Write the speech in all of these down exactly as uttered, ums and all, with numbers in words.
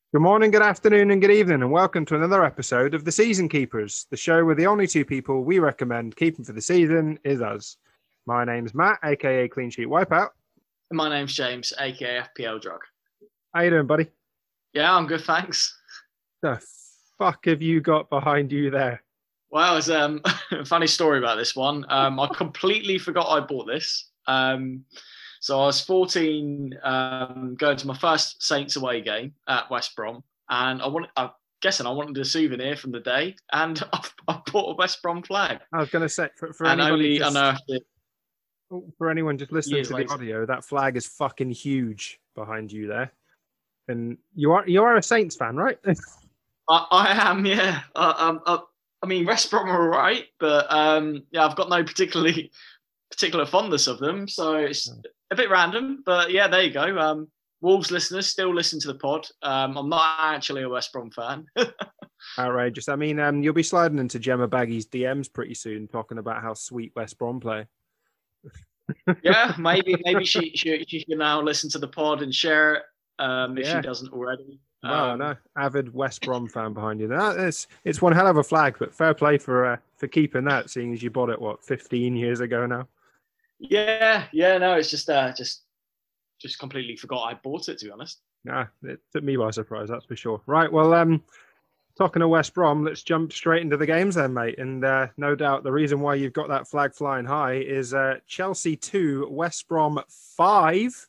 Good morning, good afternoon, and good evening, and welcome to another episode of The Season Keepers, the show where the only two people we recommend keeping for the season is us. My name's Matt, aka Clean Sheet Wipeout. My name's James, aka F P L Drug. How you doing, buddy? Yeah, I'm good, thanks. The fuck have you got behind you there? Well, it's um, a funny story about this one. Um, I completely forgot I bought this. Um, so I was fourteen, um, going to my first Saints away game at West Brom, and I wanted, I'm guessing I wanted a souvenir from the day, and I, I bought a West Brom flag. I was going to say, for, for and anybody only just, unearthed it for anyone just listening years to the later. audio, that flag is fucking huge behind you there. And you are you are a Saints fan, right? I, I am, yeah. I, um, I, I mean, West Brom are all right, but um, yeah, I've got no particularly particular fondness of them, so it's a bit random. But yeah, there you go. Um, Wolves listeners still listen to the pod. Um, I'm not actually a West Brom fan. Outrageous. I mean, um, you'll be sliding into Gemma Baggy's D Ms pretty soon, talking about how sweet West Brom play. yeah, maybe maybe she, she she can now listen to the pod and share it um, if Yeah. she doesn't already. Well, Um, no, avid West Brom fan behind you. That, it's it's one hell of a flag, but fair play for uh, for keeping that, seeing as you bought it what fifteen years ago now. Yeah, yeah, no, it's just uh, just just completely forgot I bought it, to be honest. Nah, it took me by surprise, that's for sure. Right, well, um, talking of West Brom, let's jump straight into the games then, mate. And uh, no doubt the reason why you've got that flag flying high is uh, Chelsea two, West Brom five.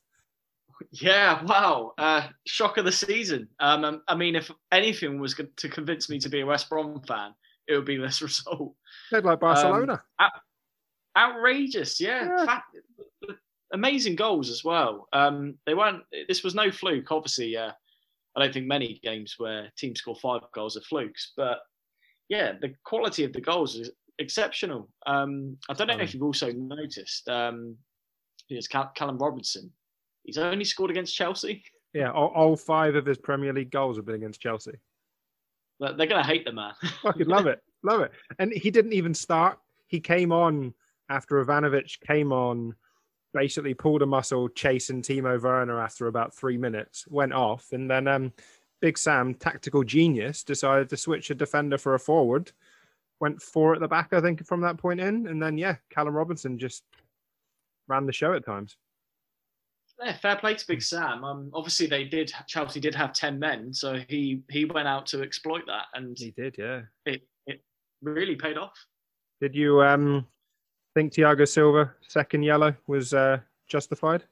Yeah, wow. Uh, shock of the season. Um, I mean, if anything was to convince me to be a West Brom fan, it would be this result. Played like Barcelona. Um, out- outrageous, yeah. Yeah. Fact, amazing goals as well. Um, they weren't. This was no fluke. Obviously, uh, I don't think many games where teams score five goals are flukes, but yeah, the quality of the goals is exceptional. Um, I don't know Um, if you've also noticed. Um, it's Cal- Callum Robinson. He's only scored against Chelsea. Yeah, all, all five of his Premier League goals have been against Chelsea. But they're going to hate the man. Fucking love it. Love it. And he didn't even start. He came on after Ivanovic came on, basically pulled a muscle chasing Timo Werner after about three minutes, went off. And then um, Big Sam, tactical genius, decided to switch a defender for a forward. Went four at the back, I think, from that point in. And then, yeah, Callum Robinson just ran the show at times. Yeah, fair play to Big Sam. Um, obviously, they did. Chelsea did have ten men, so he he went out to exploit that, and He did, yeah. it it really paid off. Did you um, think Thiago Silva, second yellow, was uh, justified?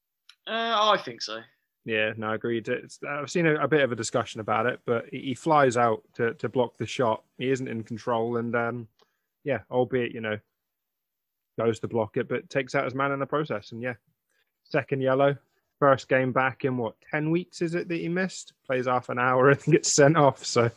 Uh, I think so. Yeah, no, agreed. It's, I've seen a, a bit of a discussion about it, but he, he flies out to, to block the shot. He isn't in control, and um, yeah, albeit, you know, goes to block it, but takes out his man in the process. And yeah, second yellow, first game back in what, ten weeks is it that he missed? Plays half an hour and gets sent off. So,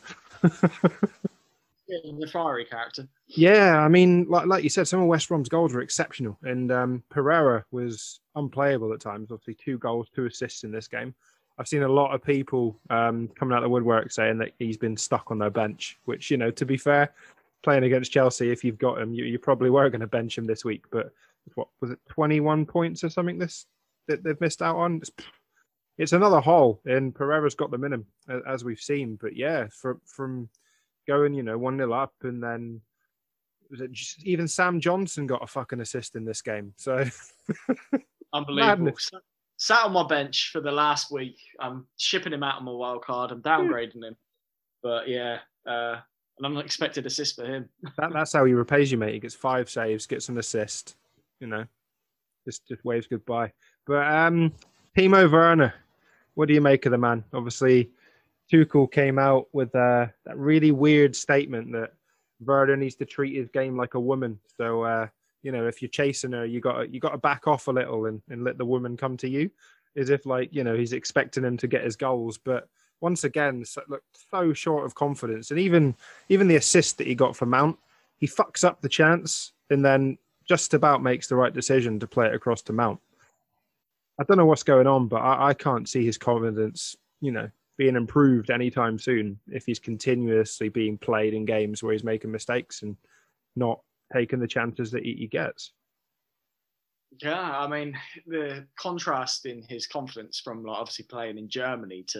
Yeah, the fiery character. yeah, I mean, like, like you said, some of West Brom's goals were exceptional, and um, Pereira was unplayable at times. Obviously, two goals, two assists in this game. I've seen a lot of people um, coming out of the woodwork saying that he's been stuck on their bench, which, you know, to be fair, playing against Chelsea, if you've got him, you, you probably were going to bench him this week. But what was it, twenty-one points or something this that they've missed out on? It's, it's another haul, and Pereira's got them in him, as we've seen. But yeah, from from going, you know, one nil up, and then was it just, even Sam Johnson got a fucking assist in this game. So Unbelievable. Madness. Sat on my bench for the last week. I'm shipping him out on my wild card. I'm downgrading him. But yeah, uh, an unexpected assist for him. that, that's how he repays you, mate. He gets five saves, gets an assist, you know, just just waves goodbye. But um, Timo Werner, what do you make of the man? Obviously, Tuchel came out with uh, that really weird statement that Werner needs to treat his game like a woman. So, uh, you know, if you're chasing her, you got you got to back off a little and, and let the woman come to you, as if like, you know, he's expecting him to get his goals. But once again, so, look, so short of confidence. And even even the assist that he got for Mount, he fucks up the chance and then just about makes the right decision to play it across to Mount. I don't know what's going on, but I, I can't see his confidence, you know, being improved anytime soon if he's continuously being played in games where he's making mistakes and not taking the chances that he, he gets. Yeah, I mean, the contrast in his confidence from like, obviously playing in Germany to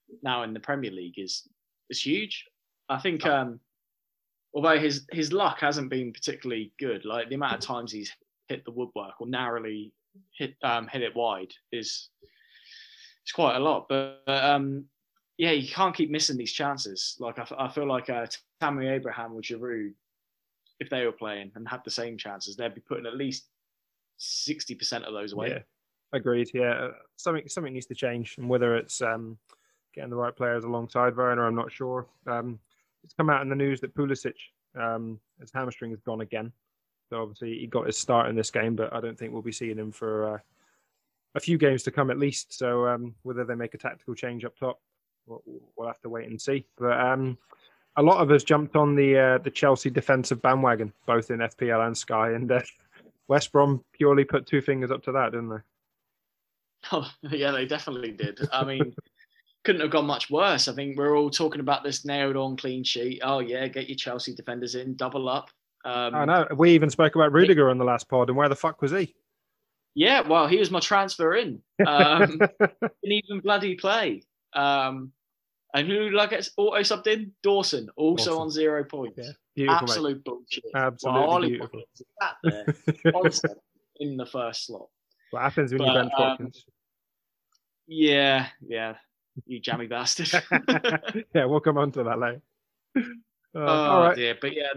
now in the Premier League is is huge. I think um, although his his luck hasn't been particularly good, like the amount of times he's hit the woodwork or narrowly hit um, hit it wide is it's quite a lot. But, but um, yeah, you can't keep missing these chances. Like I, I feel like uh, Tammy Abraham or Giroud, if they were playing and had the same chances, they'd be putting at least sixty percent of those away. Yeah, agreed. Yeah, something something needs to change, and whether it's um, getting the right players alongside Werner, I'm not sure. Um, it's come out in the news that Pulisic, um, his hamstring has gone again. So obviously he got his start in this game, but I don't think we'll be seeing him for uh, a few games to come at least. So um, whether they make a tactical change up top, we'll, we'll have to wait and see. But um, a lot of us jumped on the uh, the Chelsea defensive bandwagon, both in F P L and Sky, and uh, West Brom purely put two fingers up to that, didn't they? Oh, yeah, they definitely did. I mean, couldn't have gone much worse. I think we're all talking about this nailed-on clean sheet. Oh, yeah, get your Chelsea defenders in, double up. Um, I know. We even spoke about Rudiger on the last pod, and where the fuck was he? Yeah, well, he was my transfer in. Um, didn't even bloody play. Um, and who like gets auto subbed in? Dawson, also Dawson. on zero points. Yeah. Beautiful, Absolute mate. bullshit. Absolutely well, beautiful. Sat there on set in the first slot. What happens when But, you bench um, Watkins? Yeah, yeah, you jammy bastard. Yeah, we'll come on to that later. Uh, oh all right. dear, but yeah,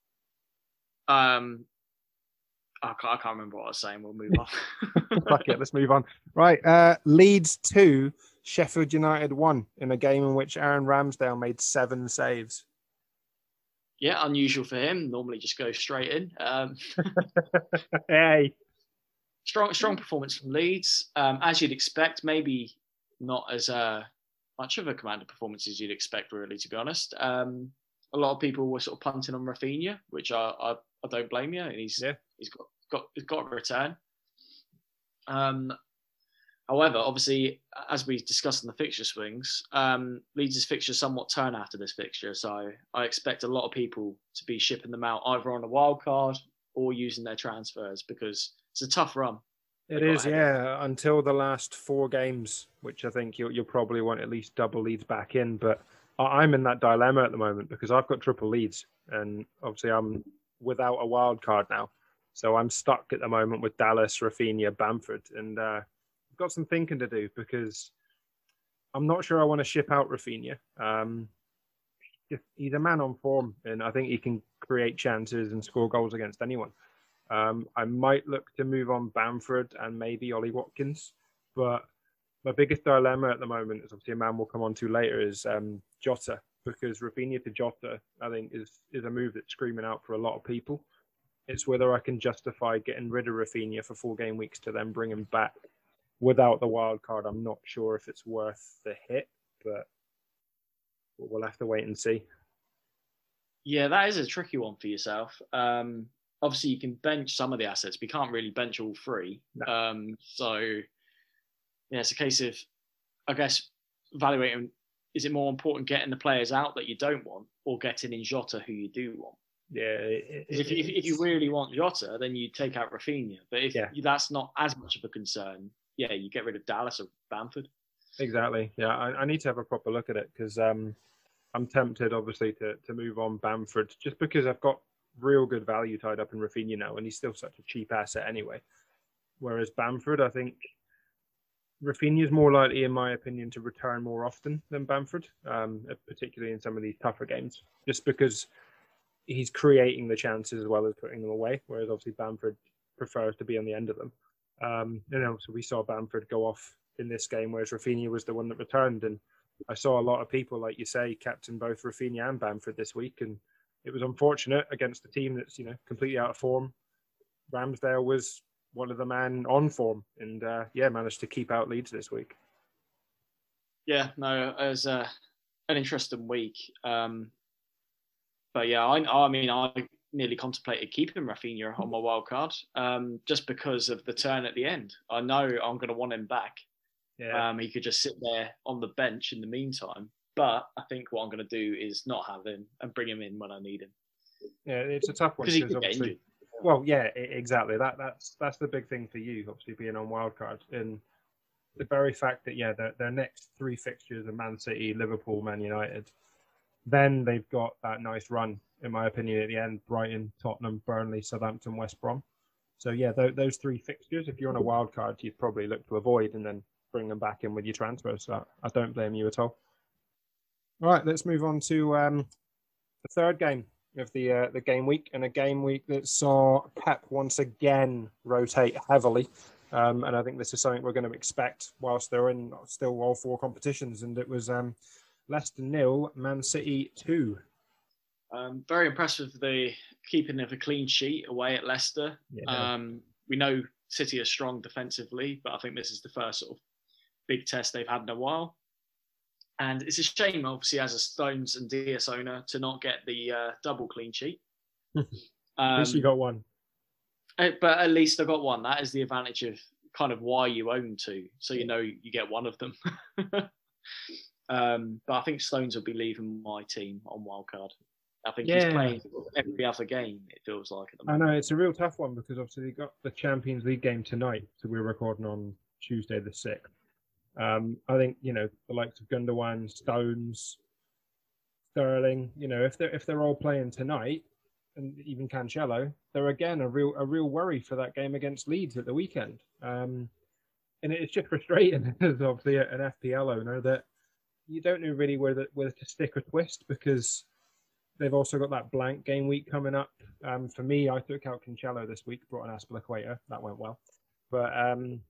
um, I can't, I can't remember what I was saying. We'll move on. Fuck it, let's move on. Right, uh, Leeds two, Sheffield United one in a game in which Aaron Ramsdale made seven saves. Yeah, unusual for him. Normally just go straight in. Um, Hey. strong, strong performance from Leeds, um, as you'd expect. Maybe not as uh, much of a commanding performance as you'd expect, really, to be honest. Um, a lot of people were sort of punting on Rafinha, which I, I, I don't blame you. And he's Yeah. he's got got he's got a return. Um, however, obviously, as we discussed in the fixture swings, um, Leeds' fixture somewhat turn after this fixture, so I expect a lot of people to be shipping them out either on a wild card or using their transfers because it's a tough run. It is, yeah, until the last four games, which I think you'll, you'll probably want at least double Leeds back in. But I- I'm in that dilemma at the moment because I've got triple Leeds, and obviously I'm without a wild card now. So I'm stuck at the moment with Dallas, Rafinha, Bamford, and uh, I've got some thinking to do because I'm not sure I want to ship out Rafinha. Um, he's a man on form, and I think he can create chances and score goals against anyone. Um, I might look to move on Bamford and maybe Ollie Watkins, but my biggest dilemma at the moment, is obviously a man we'll come on to later, is um, Jota, because Rafinha to Jota, I think, is is a move that's screaming out for a lot of people. It's whether I can justify getting rid of Rafinha for four game weeks to then bring him back without the wild card. I'm not sure if it's worth the hit, but we'll have to wait and see. Yeah, that is a tricky one for yourself. Um, obviously, you can bench some of the assets, but you can't really bench all three. No. Um, so, yeah, it's a case of, I guess, evaluating, is it more important getting the players out that you don't want or getting in Jota who you do want? Yeah. It, it, if, you, if you really want Jota, then you take out Rafinha. But if yeah. that's not as much of a concern, yeah, you get rid of Dallas or Bamford. Exactly. Yeah, I, I need to have a proper look at it because um, I'm tempted, obviously, to, to move on Bamford just because I've got real good value tied up in Rafinha now, and he's still such a cheap asset anyway. Whereas Bamford, I think Rafinha is more likely, in my opinion, to return more often than Bamford, um, particularly in some of these tougher games, just because he's creating the chances as well as putting them away, whereas obviously Bamford prefers to be on the end of them. Um, you know, so we saw Bamford go off in this game, whereas Rafinha was the one that returned. And I saw a lot of people, like you say, captain both Rafinha and Bamford this week, and it was unfortunate against a team that's, you know, completely out of form. Ramsdale was one of the men on form, and uh, yeah, managed to keep out Leeds this week. Yeah, no, it was uh, an interesting week. Um, but yeah, I, I mean, I nearly contemplated keeping Rafinha on my wild card um, just because of the turn at the end. I know I'm going to want him back. Yeah. Um, he could just sit there on the bench in the meantime. But I think what I'm going to do is not have him and bring him in when I need him. Yeah, it's a tough one. Because he could get injured. Well, yeah, exactly. That that's that's the big thing for you, obviously being on wildcard. And the very fact that yeah, their their next three fixtures are Man City, Liverpool, Man United. Then they've got that nice run, in my opinion, at the end: Brighton, Tottenham, Burnley, Southampton, West Brom. So yeah, th- those three fixtures, if you're on a wild card, you'd probably look to avoid and then bring them back in with your transfers. So I don't blame you at all. All right, let's move on to um, the third game of the uh, the game week, and a game week that saw Pep once again rotate heavily. Um, and I think this is something we're going to expect whilst they're in still all four competitions. And it was um, Leicester nil, Man City two. Um, very impressed with the keeping of a clean sheet away at Leicester. Yeah. Um, we know City are strong defensively, but I think this is the first sort of big test they've had in a while. And it's a shame, obviously, as a Stones and Dias owner, to not get the uh, double clean sheet. um, at least you got one. But at least I got one. That is the advantage of kind of why you own two. So you know you get one of them. um, but I think Stones will be leaving my team on wildcard. I think yeah. he's playing every other game, it feels like. At the moment. I know, it's a real tough one because obviously they got the Champions League game tonight. So we're recording on Tuesday the sixth. Um, I think, you know, the likes of Gundogan, Stones, Sterling, you know, if they're, if they're all playing tonight, and even Cancelo, they're again a real a real worry for that game against Leeds at the weekend. Um, and it's just frustrating as obviously an F P L owner that you don't know really whether, whether to stick or twist because they've also got that blank game week coming up. Um, for me, I took out Cancelo this week, brought an Aspilicueta. That went well. But um,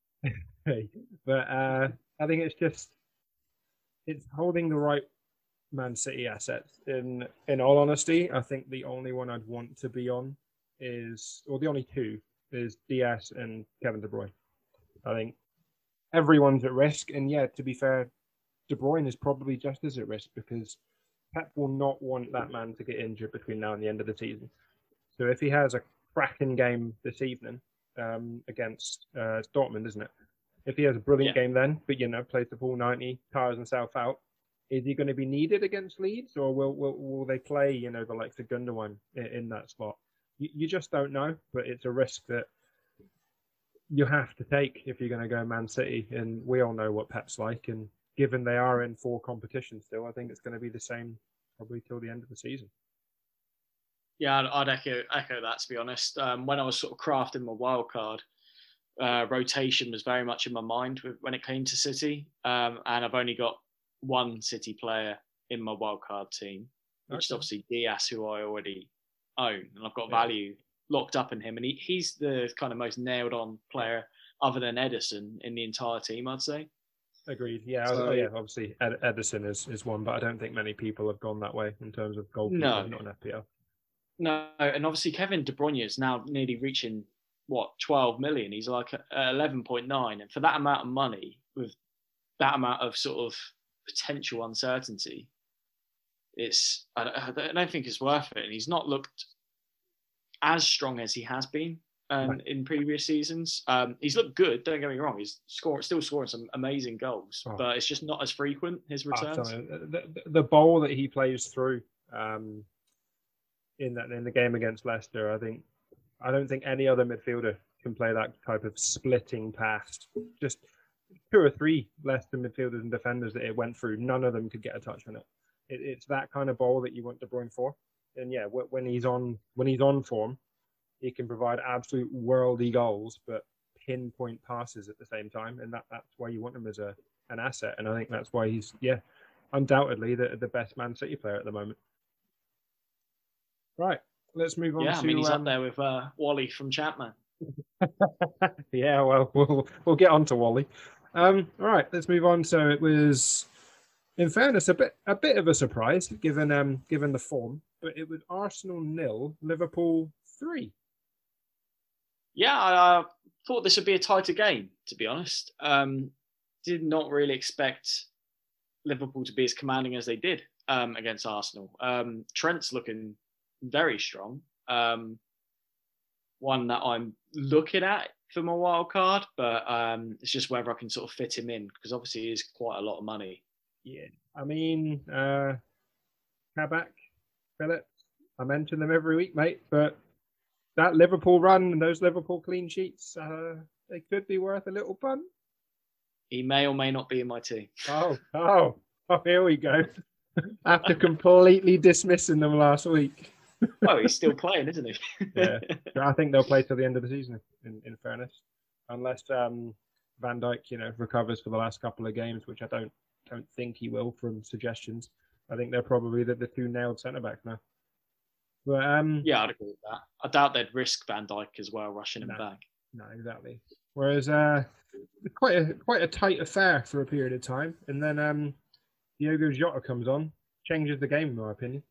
but uh, I think it's just it's holding the right Man City assets. In in all honesty, I think the only one I'd want to be on is, or the only two, is Dias and Kevin De Bruyne. I think everyone's at risk, and yeah, to be fair, De Bruyne is probably just as at risk because Pep will not want that man to get injured between now and the end of the season. So if he has a cracking game this evening um, against uh, Dortmund, isn't it? If he has a brilliant yeah. game then, but you know, plays the full ninety, tires himself out, is he going to be needed against Leeds, or will will, will they play, you know, the likes of Gundogan in, in that spot? You, you just don't know, but it's a risk that you have to take if you're going to go Man City, and we all know what Pep's like, and given they are in four competitions still, I think it's going to be the same probably till the end of the season. Yeah, I'd, I'd echo echo that, to be honest. Um, when I was sort of crafting my wild card, uh, rotation was very much in my mind with, when it came to City, um, and I've only got one City player in my wildcard team, which okay. is obviously Dias, who I already own, and I've got yeah. value locked up in him, and he, he's the kind of most nailed on player other than Ederson in the entire team, I'd say. Agreed. Yeah, so, oh, yeah. Obviously, Ed- Ederson is, is one, but I don't think many people have gone that way in terms of goalkeeper, no. not an F P L. No, and obviously Kevin De Bruyne is now nearly reaching what twelve million. He's like eleven point nine, and for that amount of money, with that amount of sort of potential uncertainty, it's I don't think it's worth it. And he's not looked as strong as he has been um, right. in previous seasons. Um, he's looked good. Don't get me wrong. He's scoring, still scoring some amazing goals, oh. but it's just not as frequent his returns. Oh, the, the, the ball that he plays through um, in that in the game against Leicester, I think I don't think any other midfielder can play that type of splitting pass. Just two or three Leicester midfielders and defenders that it went through, none of them could get a touch on it. it. It's that kind of ball that you want De Bruyne for. And yeah, when he's on when he's on form, he can provide absolute worldy goals, but pinpoint passes at the same time, and that, that's why you want him as a an asset. And I think that's why he's yeah, undoubtedly the the best Man City player at the moment. Right, let's move on. Yeah, to, I mean he's um, up there with uh, Wally from Chapman. yeah, well, we'll we'll get on to Wally. Um, all right, let's move on. So it was, in fairness, a bit a bit of a surprise given um given the form, but it was Arsenal nil, Liverpool three. Yeah, I uh, thought this would be a tighter game, to be honest. Um, did not really expect Liverpool to be as commanding as they did um, against Arsenal. Um, Trent's looking very strong. Um, one that I'm looking at for my wild card, but um, it's just whether I can sort of fit him in, because obviously it is quite a lot of money. Yeah, I mean, uh, Kabak, Phillips, I mention them every week, mate, but that Liverpool run and those Liverpool clean sheets, uh, they could be worth a little punt. He may or may not be in my team. Oh, oh, oh, here we go. After completely dismissing them last week. Oh, he's still playing, isn't he? Yeah, I think they'll play till the end of the season. In, in fairness, unless um, Van Dijk, you know, recovers for the last couple of games, which I don't don't think he will from suggestions. I think they're probably the, the two nailed centre backs now. But um, yeah, I'd agree with that. I doubt they'd risk Van Dijk as well, rushing him no, back. No, exactly. Whereas uh, quite a quite a tight affair for a period of time, and then um, Diogo Jota comes on, changes the game, in my opinion.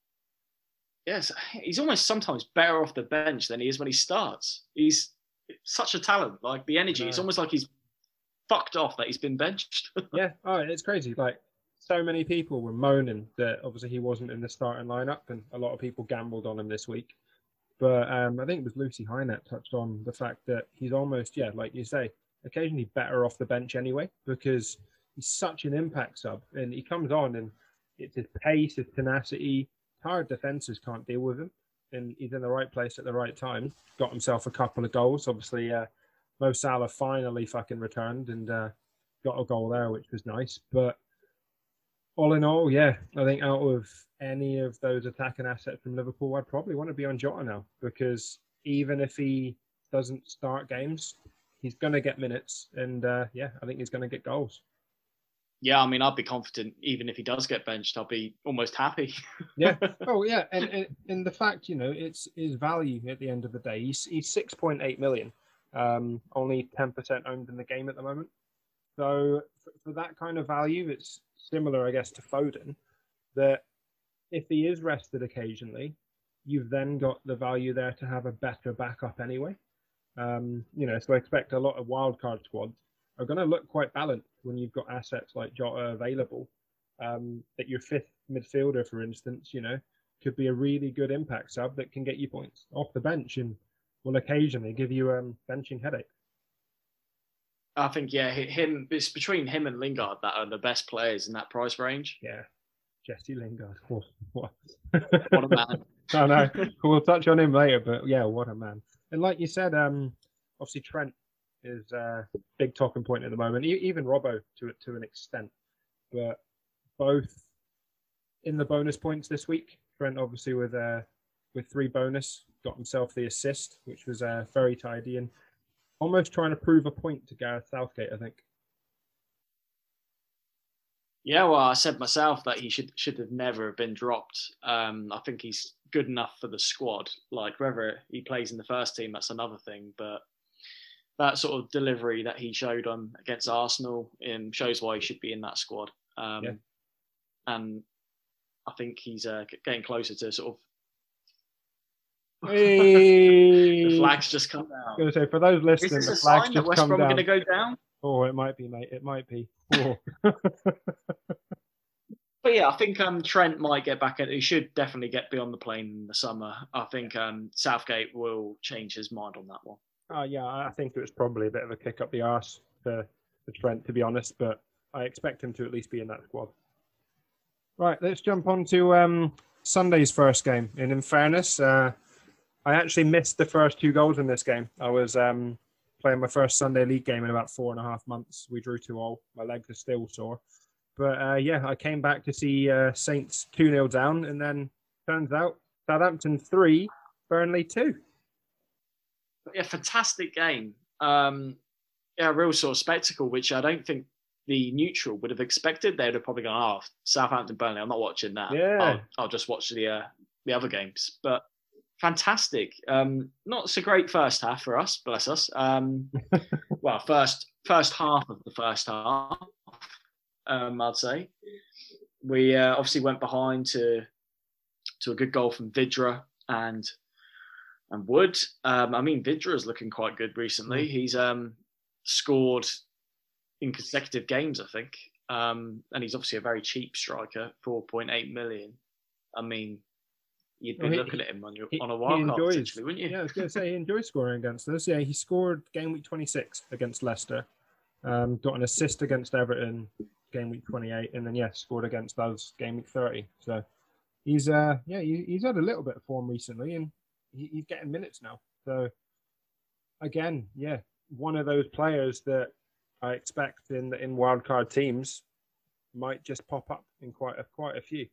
Yes, he's almost sometimes better off the bench than he is when he starts. He's such a talent. Like the energy, it's almost like he's fucked off that he's been benched. Yeah, oh, it's crazy. Like so many people were moaning that obviously he wasn't in the starting lineup, and a lot of people gambled on him this week. But um, I think it was Lucy Hynett touched on the fact that he's almost, yeah, like you say, occasionally better off the bench anyway, because he's such an impact sub, and he comes on and it's his pace, his tenacity. Tired defenses can't deal with him, and he's in the right place at the right time. Got himself a couple of goals. Obviously, uh, Mo Salah finally fucking returned and uh, got a goal there, which was nice. But all in all, yeah, I think out of any of those attacking assets from Liverpool, I'd probably want to be on Jota now, because even if he doesn't start games, he's going to get minutes, and uh, yeah, I think he's going to get goals. Yeah, I mean, I'd be confident even if he does get benched. I'll be almost happy. Yeah. Oh, yeah. And, and and the fact, you know, it's his value at the end of the day. He's he's six point eight million, um, only ten percent owned in the game at the moment. So for, for that kind of value, it's similar, I guess, to Foden. That if he is rested occasionally, you've then got the value there to have a better backup anyway. Um, you know, so I expect a lot of wildcard squads are going to look quite balanced when you've got assets like Jota available. Um, that your fifth midfielder, for instance, you know, could be a really good impact sub that can get you points off the bench and will occasionally give you um, benching headaches. I think, yeah, him. It's between him and Lingard that are the best players in that price range. Yeah, Jesse Lingard. What, what? What a man. I know. We'll touch on him later, but yeah, what a man. And like you said, um, obviously Trent is a big talking point at the moment. Even Robbo to to an extent, but both in the bonus points this week. Trent obviously with uh, with three bonus got himself the assist, which was uh, very tidy and almost trying to prove a point to Gareth Southgate, I think. Yeah, well, I said myself that he should should have never been dropped. Um, I think he's good enough for the squad. Like whether he plays in the first team, that's another thing, but that sort of delivery that he showed on against Arsenal um, shows why he should be in that squad. Um, yeah. And I think he's uh, getting closer to sort of. Hey. The flags just come down. I was going to say, for those listening, is this the a flags sign just that West come Brom down. are going to go down? Oh, it might be, mate. It might be. Oh. But yeah, I think um, Trent might get back. At, he should definitely get beyond the plane in the summer. I think um, Southgate will change his mind on that one. Uh, yeah, I think it was probably a bit of a kick up the arse for, for Trent, to be honest, but I expect him to at least be in that squad. Right, let's jump on to um, Sunday's first game. And in fairness, uh, I actually missed the first two goals in this game. I was um, playing my first Sunday league game in about four and a half months. We drew two all. My legs are still sore. But uh, yeah, I came back to see uh, Saints two nil down, and then turns out Southampton three, Burnley two. Yeah, fantastic game. Um, yeah, real sort of spectacle, which I don't think the neutral would have expected. They would have probably gone, oh, Southampton, Burnley, I'm not watching that. Yeah. I'll, I'll just watch the uh, the other games. But fantastic. Um, not so great first half for us, bless us. Um, well, first first half of the first half, um, I'd say. We uh, obviously went behind to to a good goal from Vidra and and Wood. Um, I mean, Vidra is looking quite good recently. Mm. He's um, scored in consecutive games, I think. Um, and he's obviously a very cheap striker, four point eight million. I mean, you'd be well, he, looking at him on, your, he, on a wild card, potentially, wouldn't you? Yeah, I was going to say he enjoys scoring against us. Yeah, he scored game week twenty-six against Leicester. Um, got an assist against Everton game week twenty-eight, and then yes, scored against us game week thirty. So he's uh yeah he, he's had a little bit of form recently, and he, he's getting minutes now. So again, yeah, one of those players that I expect in in wildcard teams might just pop up in quite a quite a few.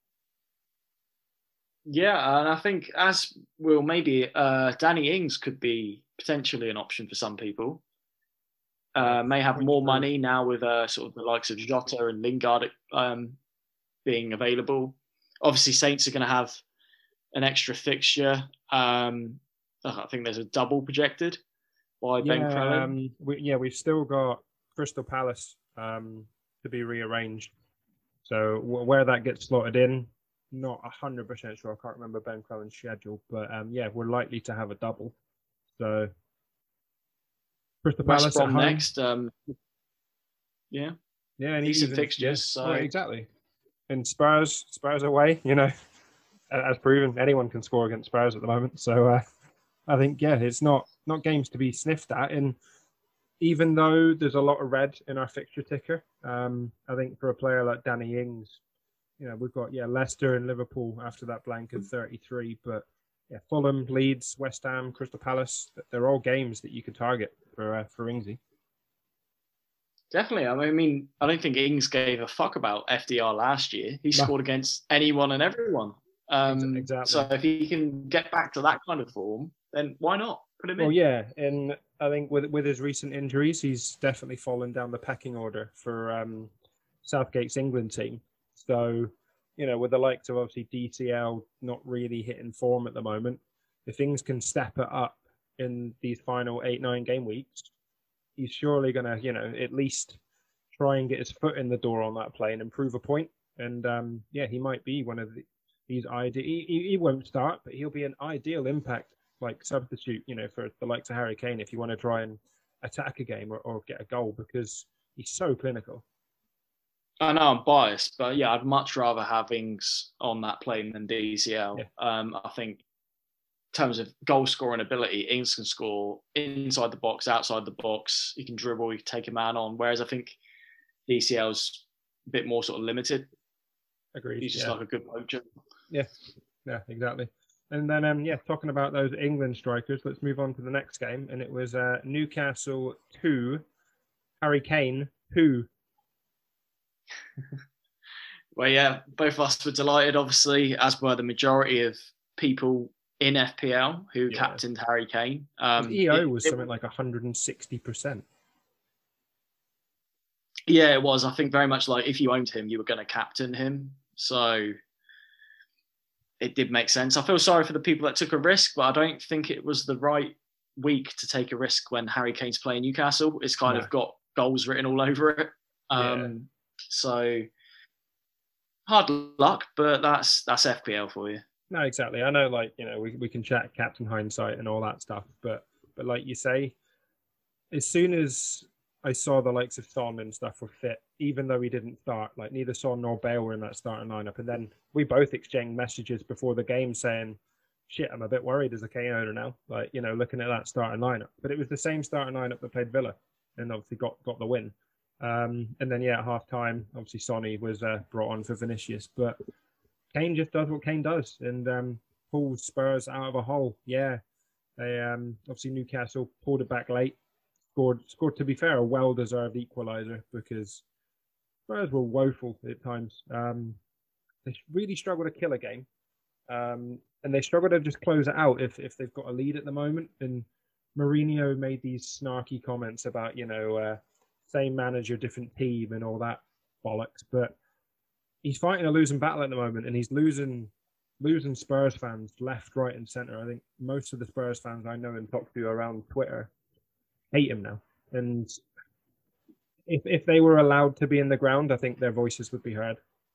Yeah, and I think as well, maybe uh, Danny Ings could be potentially an option for some people. Uh, may have more money now with uh, sort of the likes of Jota and Lingard um, being available. Obviously, Saints are going to have an extra fixture. Um, I think there's a double projected by Ben Yeah, Crellin. um, we, yeah, we've still got Crystal Palace um, to be rearranged. So w- where that gets slotted in, not a hundred percent sure. I can't remember Ben Crellin's schedule, but um, yeah, we're likely to have a double. So Crystal West Palace Brom at home. next. Um, yeah, yeah, and decent even, fixtures. Yeah. So well, exactly. And Spurs, Spurs away. You know, as proven, anyone can score against Spurs at the moment. So uh, I think yeah, it's not not games to be sniffed at. And even though there's a lot of red in our fixture ticker, um, I think for a player like Danny Ings, you know, we've got yeah Leicester and Liverpool after that blank of thirty-three, but yeah, Fulham, Leeds, West Ham, Crystal Palace, they're all games that you could target for uh, for Ingsy. Definitely. I mean, I don't think Ings gave a fuck about F D R last year. He no. scored against anyone and everyone. Um, exactly. So if he can get back to that kind of form, then why not put him well, in? Well, yeah, and I think with with his recent injuries, he's definitely fallen down the pecking order for um, Southgate's England team. So, you know, with the likes of obviously D C L not really hitting form at the moment, if things can step it up in these final eight, nine game weeks, he's surely going to, you know, at least try and get his foot in the door on that play and improve a point. And um, yeah, he might be one of the, these ideal. He, he won't start, but he'll be an ideal impact like substitute, you know, for the likes of Harry Kane if you want to try and attack a game or, or get a goal because he's so clinical. I know I'm biased, but yeah, I'd much rather have Ings on that plane than D C L. Yeah. Um, I think in terms of goal scoring ability, Ings can score inside the box, outside the box. He can dribble, he can take a man on. Whereas I think D C L's a bit more sort of limited. Agreed. He's just yeah. like a good poacher. Yeah, yeah, exactly. And then, um, yeah, talking about those England strikers, let's move on to the next game. And it was uh, Newcastle two, Harry Kane two. Well, yeah, both of us were delighted, obviously, as were the majority of people in F P L who yeah. captained Harry Kane. Um, E O it, was it, something like one hundred sixty percent. Yeah, it was. I think very much like if you owned him, you were going to captain him. So it did make sense. I feel sorry for the people that took a risk, but I don't think it was the right week to take a risk when Harry Kane's playing Newcastle. It's kind no. of got goals written all over it. Um, yeah. So hard luck, but that's that's F P L for you. No, exactly. I know, like, you know, we, we can chat captain hindsight and all that stuff, but but like you say, as soon as I saw the likes of Son and stuff were fit, even though he didn't start, like neither Son nor Bale were in that starting lineup. And then we both exchanged messages before the game saying, shit, I'm a bit worried as a Kane owner now, like, you know, looking at that starting lineup. But it was the same starting lineup that played Villa and obviously got, got the win. Um, and then, yeah, at half time, obviously Sonny was uh, brought on for Vinicius. But Kane just does what Kane does and um, pulls Spurs out of a hole. Yeah, they um, obviously Newcastle pulled it back late. Scored, scored, to be fair, a well-deserved equaliser because Spurs were woeful at times. Um, they really struggle to kill a game. Um, and they struggle to just close it out if, if they've got a lead at the moment. And Mourinho made these snarky comments about, you know, uh, same manager, different team and all that bollocks. But he's fighting a losing battle at the moment and he's losing losing Spurs fans left, right and centre. I think most of the Spurs fans I know and talk to around Twitter hate him now. And if if they were allowed to be in the ground, I think their voices would be heard.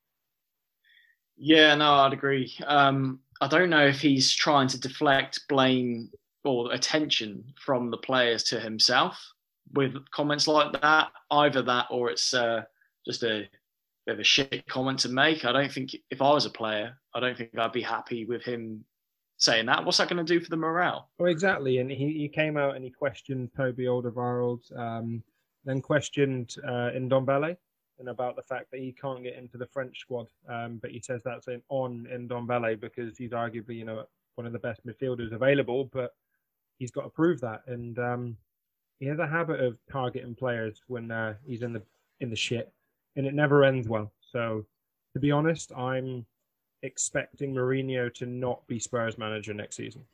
Yeah, no, I'd agree. Um, I don't know if he's trying to deflect blame or attention from the players to himself with comments like that. Either that or it's uh, just a bit of a shit comment to make. I don't think if I was a player, I don't think I'd be happy with him saying that. What's that going to do for the morale? Well, exactly. And he, he came out and he questioned Toby Alderweireld, um, then questioned uh, Ndombele and about the fact that he can't get into the French squad. Um, but he says that's an on Ndombele because he's arguably, you know, one of the best midfielders available, but he's got to prove that. And um, he has a habit of targeting players when uh, he's in the in the shit, and it never ends well. So, to be honest, I'm expecting Mourinho to not be Spurs manager next season.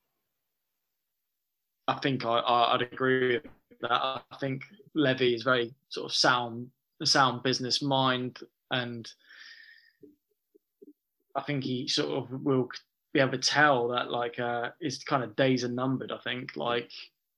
I think I, I, I'd agree with that. I think Levy is very sort of sound, a sound business mind, and I think he sort of will be able to tell that like uh, his kind of days are numbered. I think like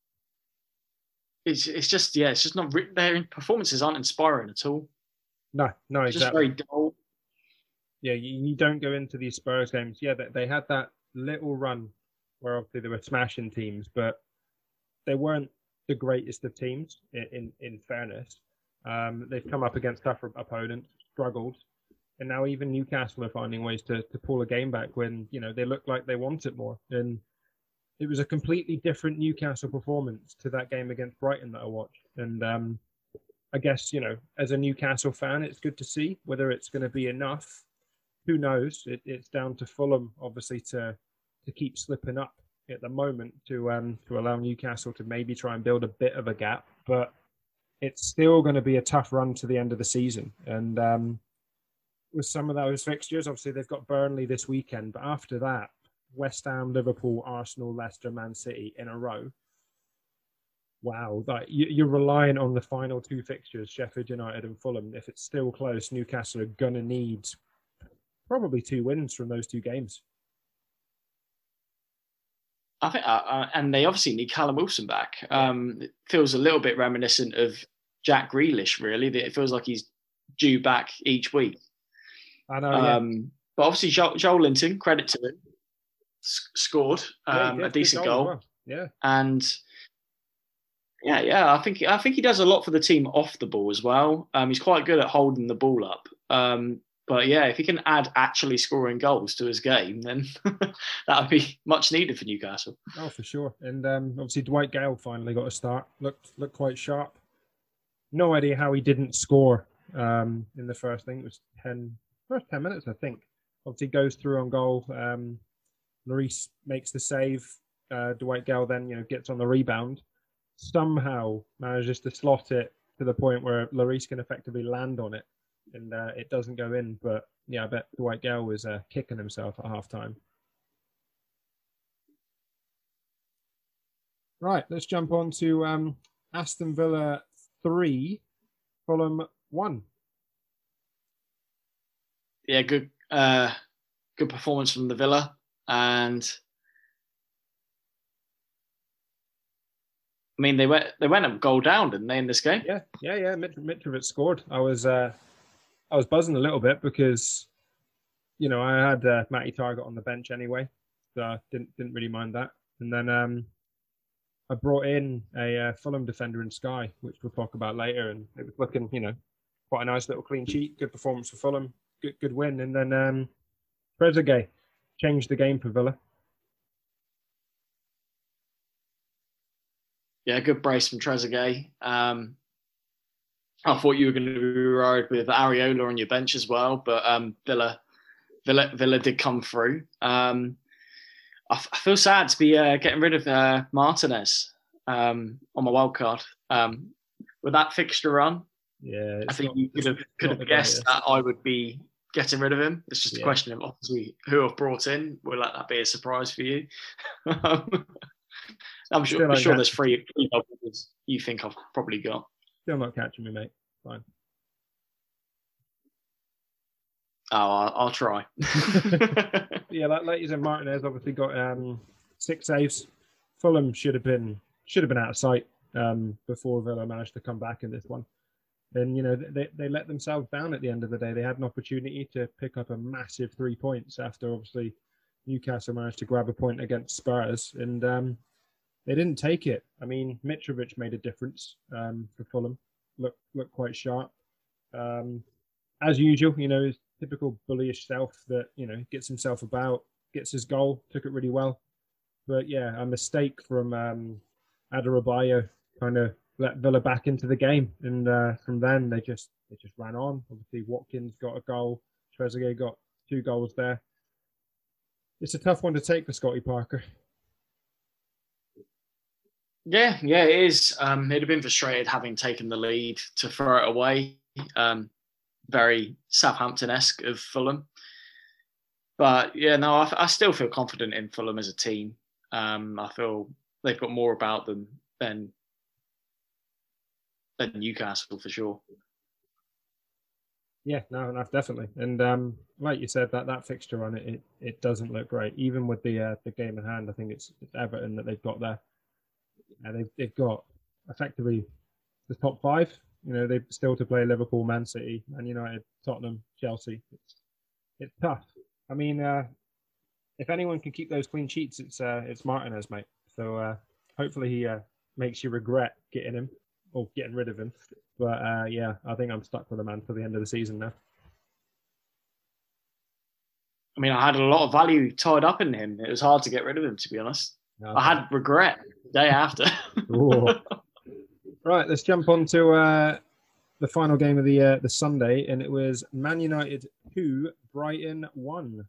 it's it's just yeah, it's just not their performances aren't inspiring at all. No, no, It's just exactly. very dull. Yeah, you, you don't go into these Spurs games. Yeah, they, they had that little run where obviously they were smashing teams, but they weren't the greatest of teams. In in, in fairness, um, they've come up against tougher opponents, struggled, and now even Newcastle are finding ways to to pull a game back when you know they look like they want it more. And it was a completely different Newcastle performance to that game against Brighton that I watched. And um, I guess you know, as a Newcastle fan, it's good to see. Whether it's going to be enough, who knows? It, it's down to Fulham, obviously, to to keep slipping up at the moment to um to allow Newcastle to maybe try and build a bit of a gap. But it's still going to be a tough run to the end of the season. And um, with some of those fixtures, obviously they've got Burnley this weekend, but after that, West Ham, Liverpool, Arsenal, Leicester, Man City in a row. Wow, like you're relying on the final two fixtures, Sheffield United and Fulham. If it's still close, Newcastle are going to need probably two wins from those two games. I think, uh, uh, and they obviously need Callum Wilson back. Um, it feels a little bit reminiscent of Jack Grealish, really. It feels like he's due back each week. I know, um, yeah. But obviously, Joel, Joel Linton, credit to him, s- scored um, yeah, a decent goal. goal. Well. Yeah, and yeah, yeah, I think I think he does a lot for the team off the ball as well. Um, he's quite good at holding the ball up. Um, But yeah, if he can add actually scoring goals to his game, then that would be much needed for Newcastle. Oh, for sure. And um, obviously Dwight Gale finally got a start. Looked looked quite sharp. No idea how he didn't score um, in the first thing. It was ten, first ten minutes, I think. Obviously goes through on goal. Um, Lloris makes the save. Uh, Dwight Gale then you know gets on the rebound. Somehow manages to slot it to the point where Lloris can effectively land on it. And uh, it doesn't go in, but yeah, I bet Dwight Gale was uh, kicking himself at halftime. Right, let's jump on to um, Aston Villa three, Fulham one. Yeah, good, uh, good performance from the Villa, and I mean they went they went up goal down, didn't they, in this game? Yeah, yeah, yeah. Mit- Mitrovic scored. I was uh, I was buzzing a little bit because you know I had uh, Matty Targett on the bench anyway, so I didn't didn't really mind that. And then um, I brought in a uh, Fulham defender in Sky, which we'll talk about later, and it was looking you know quite a nice little clean sheet. Good performance for Fulham. Good good win. And then um, Trezeguet changed the game for Villa. Yeah, good brace from Trezeguet. Um, I thought you were going to be worried with Areola on your bench as well, but um, Villa, Villa, Villa did come through. Um, I, f- I feel sad to be uh, getting rid of uh, Martinez um, on my wild card. Um, with that fixture run, yeah, I think not, you could have could have guessed that I would be getting rid of him. It's just a yeah. question of obviously who I've brought in. Will let that be a surprise for you? I'm sure, sure there's three, three others you think I've probably got. Still not catching me, mate. Fine. Oh, I'll, I'll try. Yeah, like, like you said, Martinez obviously got um, six saves. Fulham should have been should have been out of sight um, before Villa managed to come back in this one. And you know they they let themselves down at the end of the day. They had an opportunity to pick up a massive three points after obviously Newcastle managed to grab a point against Spurs, and um, they didn't take it. I mean, Mitrovic made a difference um, for Fulham. Look, look quite sharp. Um, as usual, you know, his typical bullyish self that, you know, gets himself about, gets his goal, took it really well. But yeah, a mistake from um, Adarabioyo kind of let Villa back into the game. And uh, from then, they just they just ran on. Obviously, Watkins got a goal. Trezeguet got two goals there. It's a tough one to take for Scotty Parker. Yeah, yeah, it is. Um, it'd have been frustrated having taken the lead to throw it away. Um, very Southampton-esque of Fulham. But yeah, no, I, I still feel confident in Fulham as a team. Um, I feel they've got more about them than than Newcastle for sure. Yeah, no, no, definitely. And um, like you said, that that fixture on it, it, it doesn't look great. Even with the uh, the game in hand, I think it's, it's Everton that they've got there. And they've they've got effectively the top five. You know, they've still to play Liverpool, Man City, Man United, Tottenham, Chelsea. It's it's tough. I mean, uh, if anyone can keep those clean sheets, it's uh, it's Martinez, mate. So uh, hopefully he uh, makes you regret getting him or getting rid of him. But uh, yeah, I think I'm stuck with the man for the end of the season now. I mean, I had a lot of value tied up in him. It was hard to get rid of him, to be honest. No, I had regret the day after. Right, let's jump on to uh, the final game of the uh, the Sunday, and it was Man United two, Brighton one.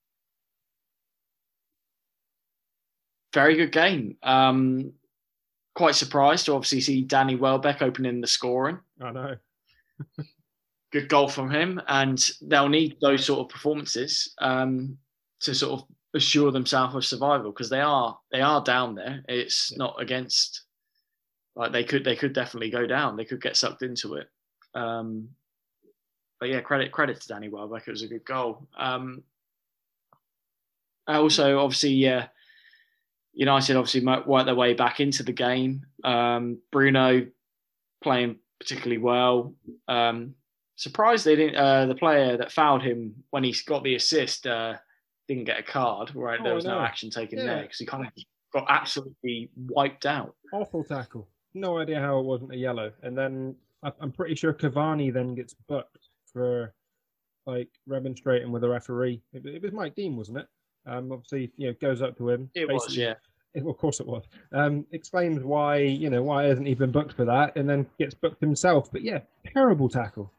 Very good game. Um, quite surprised to obviously see Danny Welbeck opening the scoring. I know. Good goal from him, and they'll need those sort of performances um, to sort of assure themselves of survival, because they are they are down there. It's yeah. not against like they could they could definitely go down. They could get sucked into it. Um, but yeah, credit credit to Danny Welbeck. It was a good goal. Um, also, obviously, yeah. United obviously worked their way back into the game. Um, Bruno playing particularly well. Um, surprised they didn't. Uh, the player that fouled him when he got the assist uh, didn't get a card. Right, oh, there was no action taken yeah. there because he kind of got absolutely wiped out. Awful tackle. No idea how it wasn't a yellow. And then I'm pretty sure Cavani then gets booked for like remonstrating with the referee. It, it was Mike Dean, wasn't it? Um, obviously, you know, goes up to him. It was, yeah. It, well, of course it was. Um, explains why, you know, why hasn't he been booked for that, and then gets booked himself. But yeah, terrible tackle.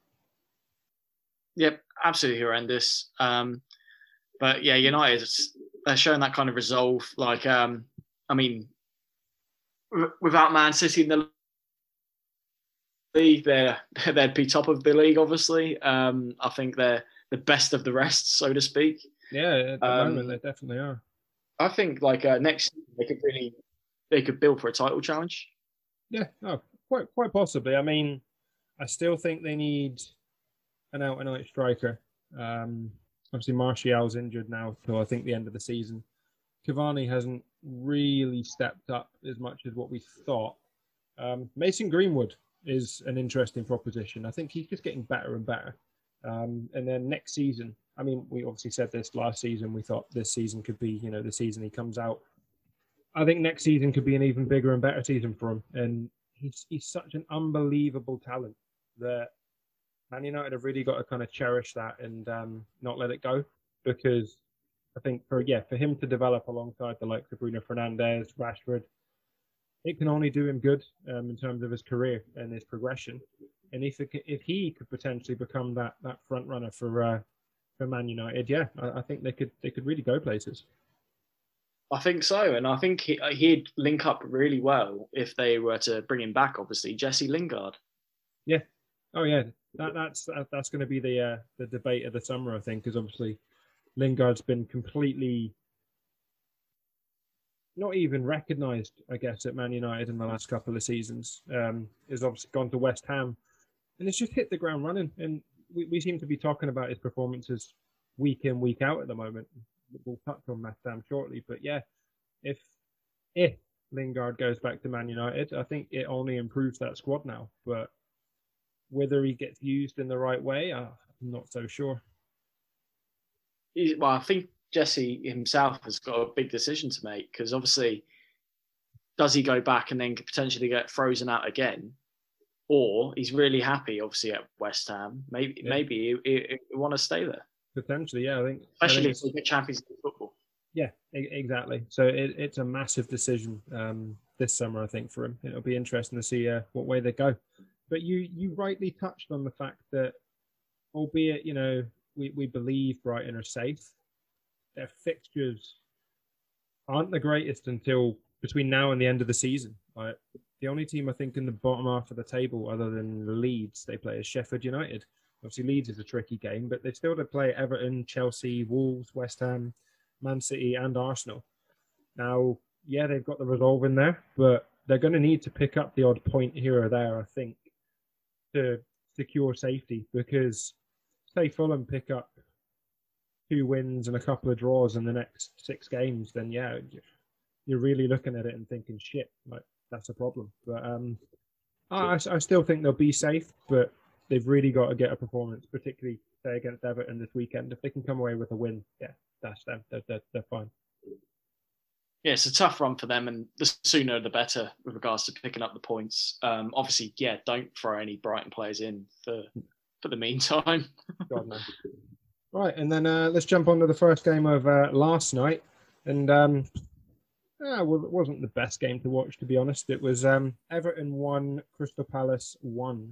Yep, absolutely horrendous. Um, but yeah, United, they're showing that kind of resolve. Like, um, I mean, without Man City in the league, they're, they'd be top of the league, obviously. Um, I think they're the best of the rest, so to speak. Yeah, at the um, moment they definitely are. I think like uh, next season they could really they could build for a title challenge. Yeah, no, quite quite possibly. I mean, I still think they need an out and out striker. Um, obviously Martial's injured now till I think the end of the season. Cavani hasn't really stepped up as much as what we thought. Um, Mason Greenwood is an interesting proposition. I think he's just getting better and better. Um, and then next season, I mean, we obviously said this last season. We thought this season could be, you know, the season he comes out. I think next season could be an even bigger and better season for him. And he's he's such an unbelievable talent that Man United have really got to kind of cherish that and um, not let it go. Because I think for yeah, for him to develop alongside the likes of Bruno Fernandes, Rashford, it can only do him good um, in terms of his career and his progression. And if it, if he could potentially become that that front runner for uh, for Man United, yeah, I, I think they could they could really go places. I think so, and I think he, he'd link up really well if they were to bring him back. Obviously, Jesse Lingard. Yeah. Oh yeah, that that's that, that's going to be the uh, the debate of the summer, I think, because obviously Lingard's been completely not even recognised, I guess, at Man United in the last couple of seasons. Um, has obviously gone to West Ham. And it's just hit the ground running. And we, we seem to be talking about his performances week in, week out at the moment. We'll touch on West Ham shortly. But yeah, if if Lingard goes back to Man United, I think it only improves that squad now. But whether he gets used in the right way, I'm not so sure. Well, I think Jesse himself has got a big decision to make, because obviously, does he go back and then potentially get frozen out again? Or he's really happy, obviously, at West Ham. Maybe yeah. maybe he, he, he want to stay there. Potentially, yeah. I think, especially I if we get Champions League football. Yeah, exactly. So it, it's a massive decision um, this summer, I think, for him. It'll be interesting to see uh, what way they go. But you you rightly touched on the fact that, albeit you know we, we believe Brighton are safe, their fixtures aren't the greatest until between now and the end of the season. Like, the only team I think in the bottom half of the table, other than Leeds, they play is Sheffield United. Obviously, Leeds is a tricky game, but they still have to play Everton, Chelsea, Wolves, West Ham, Man City, and Arsenal. Now, yeah, they've got the resolve in there, but they're going to need to pick up the odd point here or there, I think, to secure safety. Because say Fulham pick up two wins and a couple of draws in the next six games, then yeah, you're really looking at it and thinking, shit, like that's a problem. But um, I, I still think they'll be safe, but they've really got to get a performance, particularly say against Everton this weekend. If they can come away with a win, yeah, that's them. They're, they're, they're fine. Yeah, it's a tough run for them, and the sooner the better with regards to picking up the points. Um, obviously, yeah, don't throw any Brighton players in for for the meantime. God, no. Right, and then uh, let's jump on to the first game of uh, last night. And um, uh, well, it wasn't the best game to watch, to be honest. It was um, Everton one, Crystal Palace one.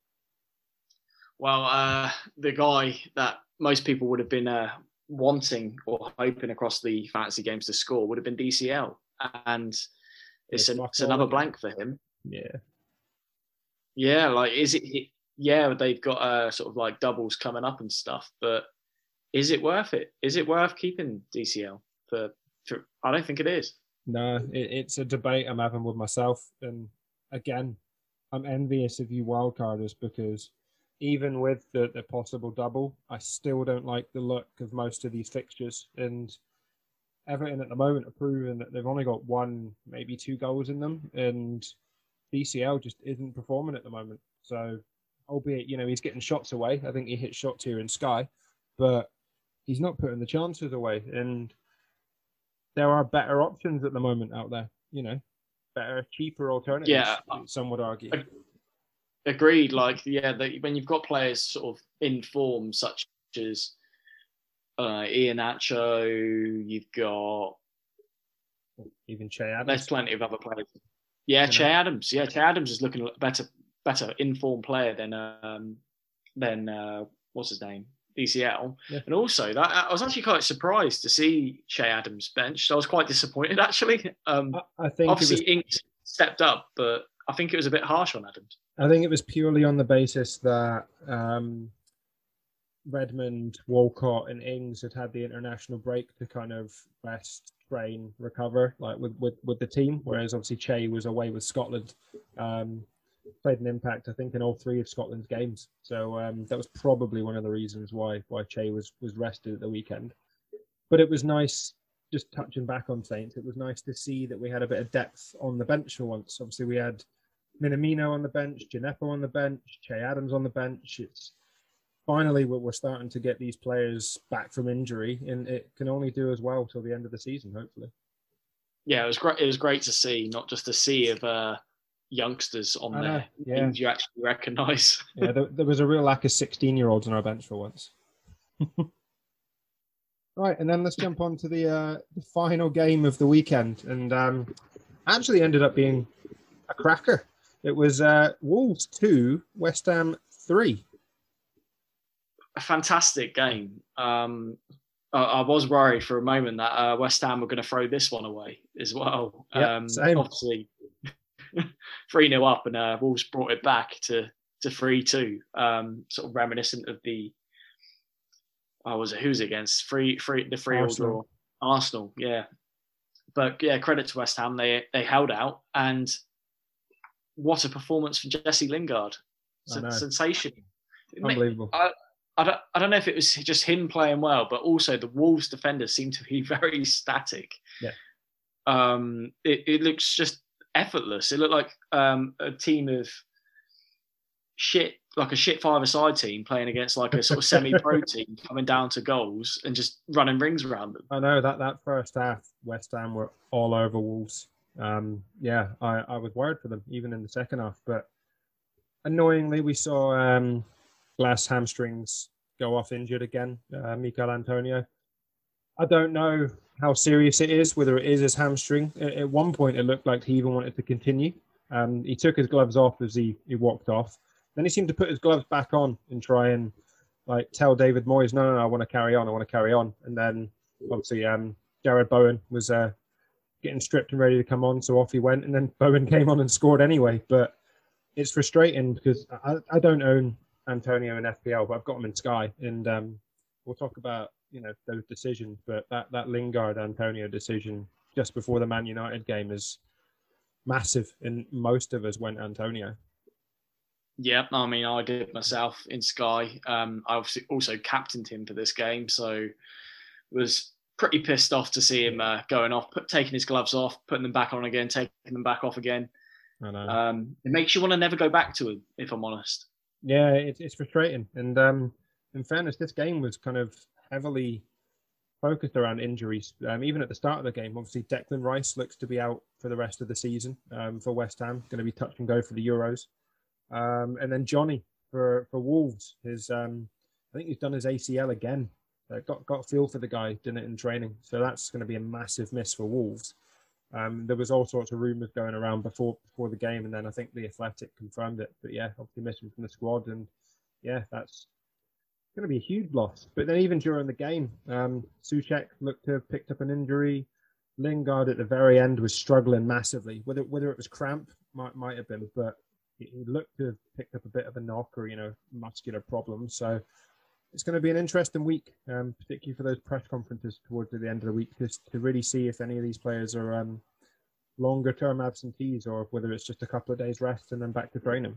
Well, uh, the guy that most people would have been uh, wanting or hoping across the fantasy games to score would have been D C L. And it's, an, it's another blank for him. Yeah. Yeah, like, is it... Yeah, they've got uh, sort of like doubles coming up and stuff, but is it worth it? Is it worth keeping D C L? For, for I don't think it is. No, it, it's a debate I'm having with myself. And again, I'm envious of you wildcarders because even with the, the possible double, I still don't like the look of most of these fixtures. And Everton at the moment are proving that they've only got one, maybe two goals in them. And D C L just isn't performing at the moment. So, albeit, you know, he's getting shots away. I think he hit shots here in Sky, but he's not putting the chances away. And there are better options at the moment out there, you know, better, cheaper alternatives, yeah, some would argue. Agreed. Like, yeah, the, when you've got players sort of in form, such as uh, Iheanacho, you've got... Even Che Adams. There's plenty of other players. Yeah, you Che know? Adams. Yeah, Che Adams is looking better... better informed player than um than uh what's his name D C L. Yeah. And also that I was actually quite surprised to see Che Adams benched. I was quite disappointed actually. um I, I think obviously was, Inks stepped up, but I think it was a bit harsh on Adams. I think it was purely on the basis that um Redmond, Walcott and Ings had had the international break to kind of rest, train, recover like with with, with the team, whereas obviously Che was away with Scotland. um Played an impact, I think, in all three of Scotland's games. So um, that was probably one of the reasons why why Che was was rested at the weekend. But it was nice, just touching back on Saints, it was nice to see that we had a bit of depth on the bench for once. Obviously, we had Minamino on the bench, Djenepo on the bench, Che Adams on the bench. It's finally we're starting to get these players back from injury, and it can only do as well till the end of the season, hopefully. Yeah, it was great. It was great to see, not just a sea of uh, youngsters on I there, know, yeah. Things you actually recognise. Yeah, there, there was a real lack of sixteen-year-olds on our bench for once. Right, and then let's jump on to the, uh, the final game of the weekend, and um, actually ended up being a cracker. It was uh, Wolves two, West Ham three. A fantastic game. Um, I, I was worried for a moment that uh, West Ham were going to throw this one away as well. Yep, um, same. Obviously, three nil up, and uh, Wolves brought it back to to three two. Um, sort of reminiscent of the oh, was it who's it against three three the three all draw Arsenal, yeah. But yeah, credit to West Ham, they they held out, and what a performance for Jesse Lingard! Sensation, unbelievable. I, I don't I don't know if it was just him playing well, but also the Wolves defenders seem to be very static. Yeah. Um, it, it looks just effortless. It looked like um, a team of shit, like a shit five-a-side team playing against like a sort of semi-pro team coming down to goals and just running rings around them. I know that that first half, West Ham were all over Wolves. Um, yeah, I, I was worried for them even in the second half, but annoyingly we saw um, Glass hamstrings go off injured again. Uh, Mikel Antonio. I don't know how serious it is, whether it is his hamstring. At one point, it looked like he even wanted to continue. Um, he took his gloves off as he, he walked off. Then he seemed to put his gloves back on and try and like tell David Moyes, no, no, no, I want to carry on, I want to carry on. And then obviously um, Jared Bowen was uh, getting stripped and ready to come on. So off he went, and then Bowen came on and scored anyway. But it's frustrating because I, I don't own Antonio in F P L, but I've got him in Sky, and um, we'll talk about you know those decisions. But that that Lingard Antonio decision just before the Man United game is massive, and most of us went Antonio. Yeah, I mean, I did myself in Sky. Um, I obviously also captained him for this game, so was pretty pissed off to see him uh, going off, put, taking his gloves off, putting them back on again, taking them back off again. I know. Um, it makes you want to never go back to him, if I'm honest. Yeah, it's it's frustrating. And um, in fairness, this game was kind of heavily focused around injuries. Um, even at the start of the game, obviously Declan Rice looks to be out for the rest of the season um, for West Ham, going to be touch and go for the Euros. Um, and then Johnny for, for Wolves, his um, I think he's done his A C L again. Uh, got got a feel for the guy, did it in training. So that's going to be a massive miss for Wolves. Um, there was all sorts of rumours going around before before the game, and then I think the Athletic confirmed it. But yeah, obviously missing from the squad, and yeah, that's going to be a huge loss. But then even during the game, um, Souček looked to have picked up an injury. Lingard at the very end was struggling massively. Whether whether it was cramp, might might have been, but he looked to have picked up a bit of a knock or, you know, muscular problems. So it's going to be an interesting week, um, particularly for those press conferences towards the end of the week, just to really see if any of these players are um, longer-term absentees or whether it's just a couple of days rest and then back to training.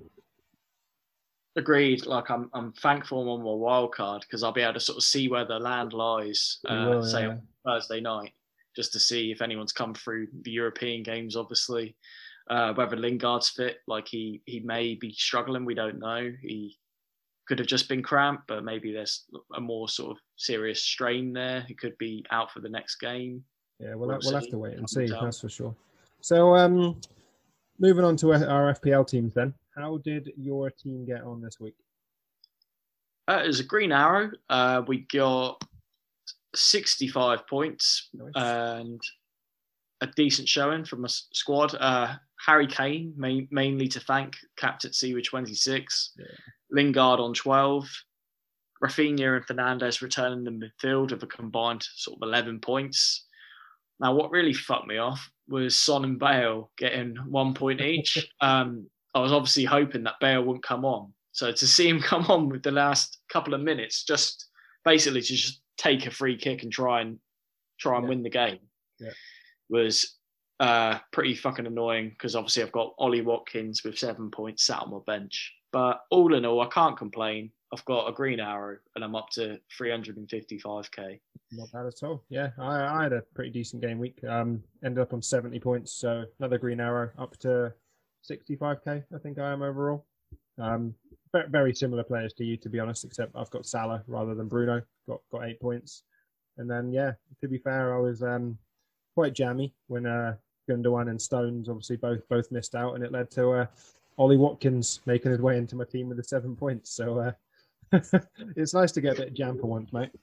Agreed. Like I'm, I'm thankful I'm on my wild card because I'll be able to sort of see where the land lies, uh, will, say yeah. on Thursday night, just to see if anyone's come through the European games, obviously. Uh, whether Lingard's fit, like he he may be struggling, we don't know. He could have just been cramped, but maybe there's a more sort of serious strain there. He could be out for the next game. Yeah, we'll, we'll, we'll have to wait and see, that's for sure. So, um, moving on to our F P L teams then. How did your team get on this week? Uh, it was a green arrow. Uh, we got sixty-five points nice. and a decent showing from a squad. Uh, Harry Kane, main, mainly to thank, captaincy with twenty-six. Yeah. Lingard on twelve. Rafinha and Fernandes returning the midfield of a combined sort of eleven points. Now, what really fucked me off was Son and Bale getting one point each. um, I was obviously hoping that Bale wouldn't come on. So to see him come on with the last couple of minutes, just basically to just take a free kick and try and try and yeah. win the game, yeah. was uh, pretty fucking annoying because obviously I've got Ollie Watkins with seven points sat on my bench. But all in all, I can't complain. I've got a green arrow and I'm up to three hundred fifty-five k. Not bad at all. Yeah, I, I had a pretty decent game week. Um, ended up on seventy points, so another green arrow up to sixty-five k. I think I am overall. Um, very similar players to you, to be honest, except I've got Salah rather than Bruno. Got got eight points, and then yeah, to be fair, I was um quite jammy when uh Gundogan and Stones obviously both both missed out, and it led to uh Ollie Watkins making his way into my team with the seven points. So uh, it's nice to get a bit of jam for once, mate.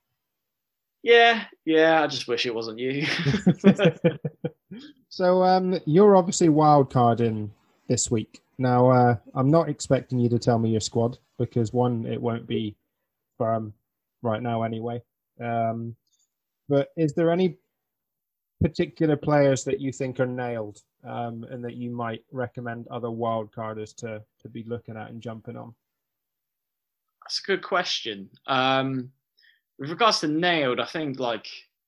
Yeah, yeah. I just wish it wasn't you. So um, you're obviously wild carding this week. Now, uh, I'm not expecting you to tell me your squad because one, it won't be firm right now anyway. Um, but is there any particular players that you think are nailed um, and that you might recommend other wild carders to to be looking at and jumping on? That's a good question. Um, with regards to nailed, I think like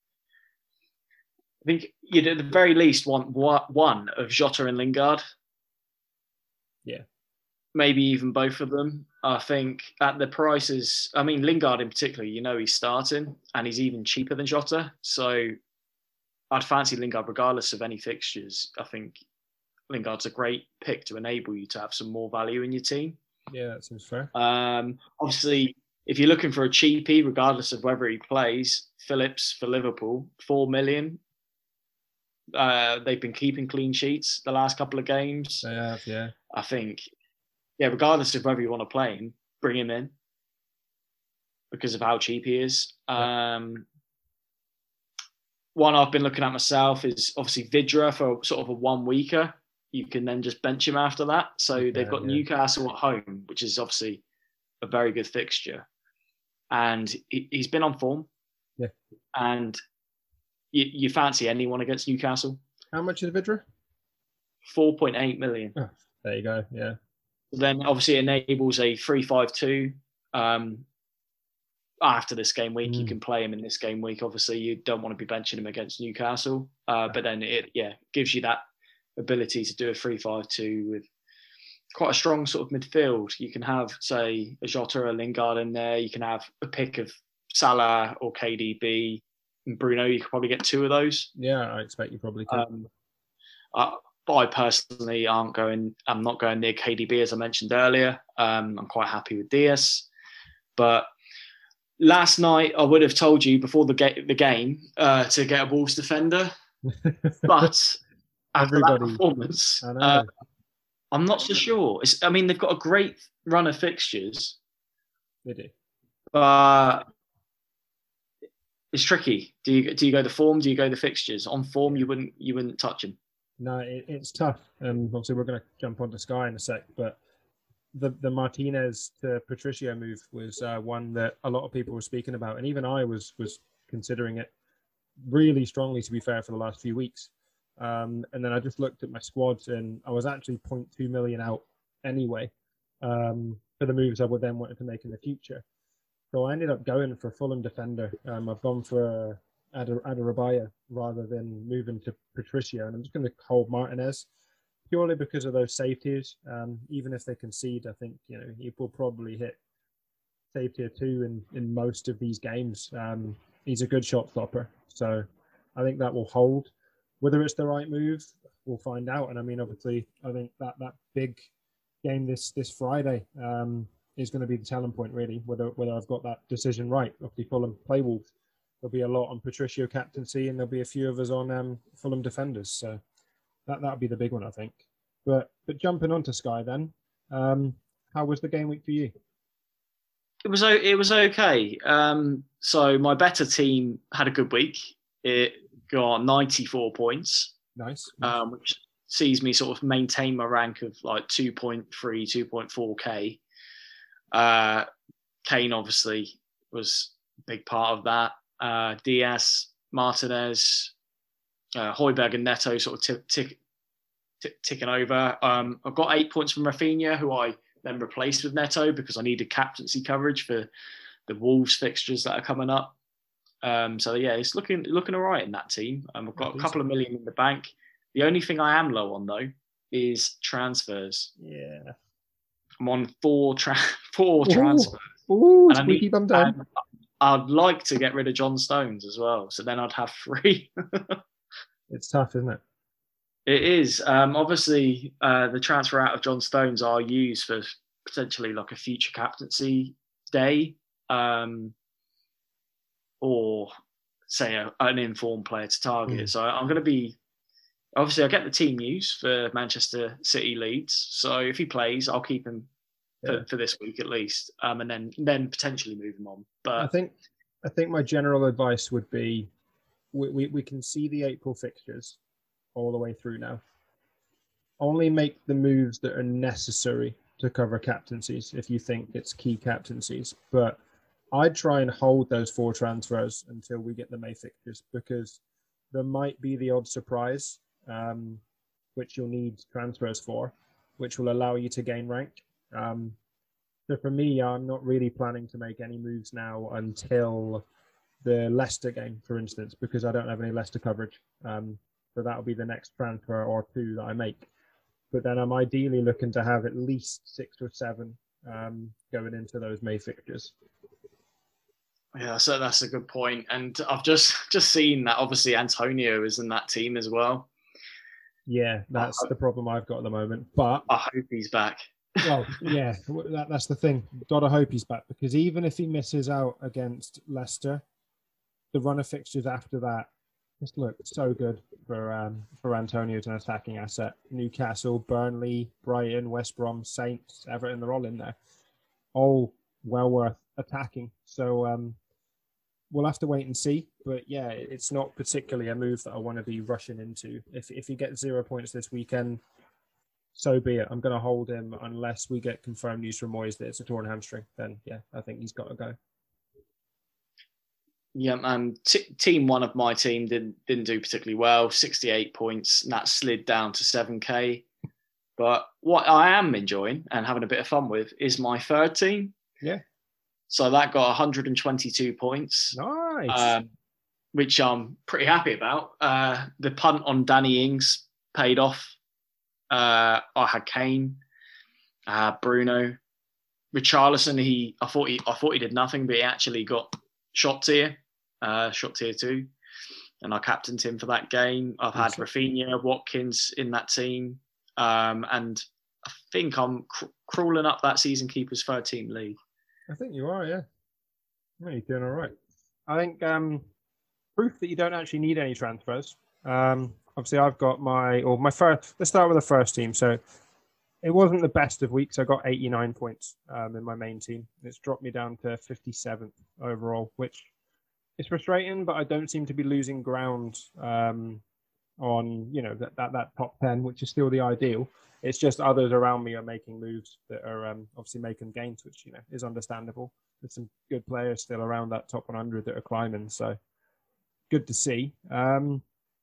I think you'd at the very least want one of Jota and Lingard. Yeah. Maybe even both of them. I think at the prices, I mean, Lingard in particular, you know, he's starting and he's even cheaper than Jota. So I'd fancy Lingard regardless of any fixtures. I think Lingard's a great pick to enable you to have some more value in your team. Yeah, that seems fair. Um, obviously, if you're looking for a cheapie, regardless of whether he plays, Phillips for Liverpool, four million. Uh, they've been keeping clean sheets the last couple of games. They have, yeah. I think, yeah, regardless of whether you want to play him, bring him in because of how cheap he is. Yeah. Um, one I've been looking at myself is obviously Vidra for sort of a one-weeker. You can then just bench him after that. So yeah, they've got yeah. Newcastle at home, which is obviously a very good fixture. And he, he's been on form. Yeah. And you, you fancy anyone against Newcastle? How much is Vidra? four point eight million. Oh, there you go. Yeah. Then obviously it enables a three five two. Um, after this game week, mm. you can play him in this game week. Obviously, you don't want to be benching him against Newcastle, uh, but then it yeah gives you that ability to do a three five two with quite a strong sort of midfield. You can have, say, a Jota or a Lingard in there. You can have a pick of Salah or K D B and Bruno. You could probably get two of those. Yeah, I expect you probably could. Um, uh, but I personally aren't going. I'm not going near K D B as I mentioned earlier. Um, I'm quite happy with Diaz, but last night I would have told you before the, ga- the game uh, to get a Wolves defender, but after that performance, uh, I'm not so sure. It's, I mean, they've got a great run of fixtures. They do, but it's tricky. Do you do you go the form? Do you go the fixtures? On form, you wouldn't you wouldn't touch him. No, it, it's tough. And um, obviously, we're going to jump onto Sky in a sec, but the the Martinez to Patricio move was uh, one that a lot of people were speaking about, and even I was was considering it really strongly, to be fair, for the last few weeks. Um, and then I just looked at my squad, and I was actually zero point two million out anyway um, for the moves I would then wanted to make in the future. So I ended up going for a Fulham defender. Um, I've gone for Adar- Adarabioyo rather than moving to Patricio, and I'm just going to hold Martinez purely because of those safeties. Um, even if they concede, I think you know he will probably hit save tier two in, in most of these games. Um, he's a good shot stopper, so I think that will hold. Whether it's the right move, we'll find out. And I mean, obviously, I think that that big game this this Friday um, is going to be the telling point, really. Whether whether I've got that decision right. Obviously, Fulham play Wolves. There'll be a lot on Patricio captaincy, and there'll be a few of us on um, Fulham defenders. So that that'll be the big one, I think. But but jumping onto Sky then, um, how was the game week for you? It was it was okay. Um, so my better team had a good week. It got ninety-four points. Nice. Um, which sees me sort of maintain my rank of like two point three, two point four K. Uh, Kane obviously was a big part of that. Uh, Diaz, Martinez, uh, Højbjerg and Neto sort of tick, tick, tick, ticking over. Um, I've got eight points from Rafinha, who I then replaced with Neto because I needed captaincy coverage for the Wolves fixtures that are coming up. Um, so yeah, it's looking looking all right in that team. Um, I've got a couple of million in the bank. The only thing I am low on though is transfers. Yeah, I'm on four tra- four Ooh. transfers. Ooh, and squeaky bum down. I'd like to get rid of John Stones as well, so then I'd have three. It's tough, isn't it? It is. Um, obviously, uh, the transfer out of John Stones are used for potentially like a future captaincy day. Um, or say a, an informed player to target. Mm. So I'm going to be, obviously I get the team news for Manchester City Leeds. So if he plays, I'll keep him yeah. for, for this week at least. Um, and then, then potentially move him on. But I think, I think my general advice would be, we, we, we can see the April fixtures all the way through now. Only make the moves that are necessary to cover captaincies if you think it's key captaincies. But I'd try and hold those four transfers until we get the May fixtures because there might be the odd surprise, um, which you'll need transfers for, which will allow you to gain rank. Um, so for me, I'm not really planning to make any moves now until the Leicester game, for instance, because I don't have any Leicester coverage. Um, so that'll be the next transfer or two that I make. But then I'm ideally looking to have at least six or seven um, going into those May fixtures. Yeah, so that's a good point. And I've just just seen that obviously Antonio is in that team as well. Yeah, that's the problem I've got at the moment. But I hope he's back. Well, yeah, that, that's the thing. Gotta hope he's back because even if he misses out against Leicester, the run of fixtures after that just look so good for um, for Antonio as an attacking asset. Newcastle, Burnley, Brighton, West Brom, Saints, Everton, they're all in there. All well worth attacking. So um, we'll have to wait and see. But yeah, it's not particularly a move that I want to be rushing into. If if he gets zero points this weekend, so be it. I'm going to hold him unless we get confirmed news from Moyes that it's a torn hamstring. Then yeah, I think he's got to go. Yeah, um, t- team one of my team didn't didn't do particularly well. sixty-eight points, and that slid down to seven K. But what I am enjoying and having a bit of fun with is my third team. Yeah. So that got one hundred twenty-two points. Nice. Um, which I'm pretty happy about. Uh, the punt on Danny Ings paid off. Uh, I had Kane, uh, Bruno, Richarlison. He, I thought he, I thought he did nothing, but he actually got shot tier, uh, shot tier two, and I captained him for that game. I've had Awesome. Rafinha, Watkins in that team, um, and I think I'm cr- crawling up that season keeper's third team league. I think you are, yeah. Yeah, you're doing all right. I think um, proof that you don't actually need any transfers. Um, obviously, I've got my or my first. Let's start with the first team. So it wasn't the best of weeks. I got eighty-nine points um, in my main team. It's dropped me down to fifty-seventh overall, which is frustrating. But I don't seem to be losing ground um, on you know that, that that top ten, which is still the ideal. It's just others around me are making moves that are um, obviously making gains, which you know is understandable. There's some good players still around that top one hundred that are climbing, so good to see. Um,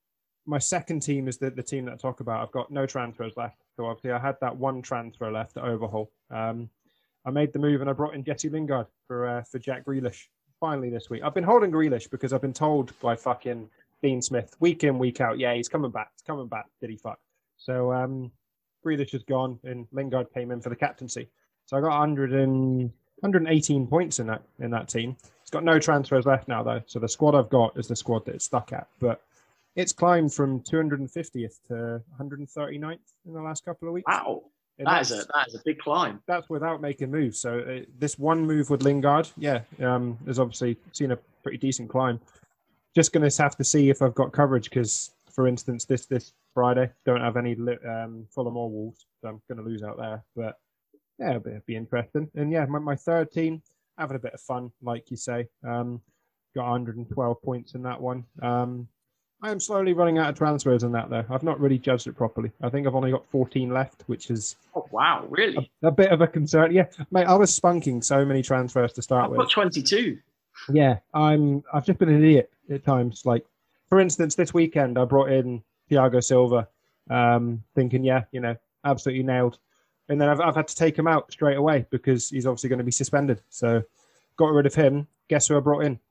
my second team is the, the team that I talk about. I've got no transfers left, so obviously I had that one transfer left at Overhaul. Um, I made the move and I brought in Jesse Lingard for uh, for Jack Grealish finally this week. I've been holding Grealish because I've been told by fucking Dean Smith week in week out, yeah, he's coming back, he's coming back. Did he fuck? So um, Grealish is gone and Lingard came in for the captaincy. So I got one hundred and one hundred eighteen points in that in that team. It's got no transfers left now though, so the squad I've got is the squad that it's stuck at. But it's climbed from two hundred fiftieth to one hundred thirty-ninth in the last couple of weeks. Wow, that is a that is a big climb. That's without making moves. So uh, this one move with Lingard, yeah, um, has obviously seen a pretty decent climb. Just going to have to see if I've got coverage because, for instance, this this Friday don't have any um, Fulham or Wolves, so I'm going to lose out there. But yeah, it'll be, it'll be interesting. And yeah, my, my third team, having a bit of fun, like you say. Um, got one hundred twelve points in that one. Um, I am slowly running out of transfers in that, though. I've not really judged it properly. I think I've only got fourteen left, which is oh wow, really a, a bit of a concern. Yeah, mate, I was spunking so many transfers to start I've with. got twenty-two. Yeah, I'm. I've just been an idiot at times. Like, for instance, this weekend I brought in Thiago Silva, um, thinking, yeah, you know, absolutely nailed. And then I've I've had to take him out straight away because he's obviously going to be suspended. So, got rid of him. Guess who I brought in?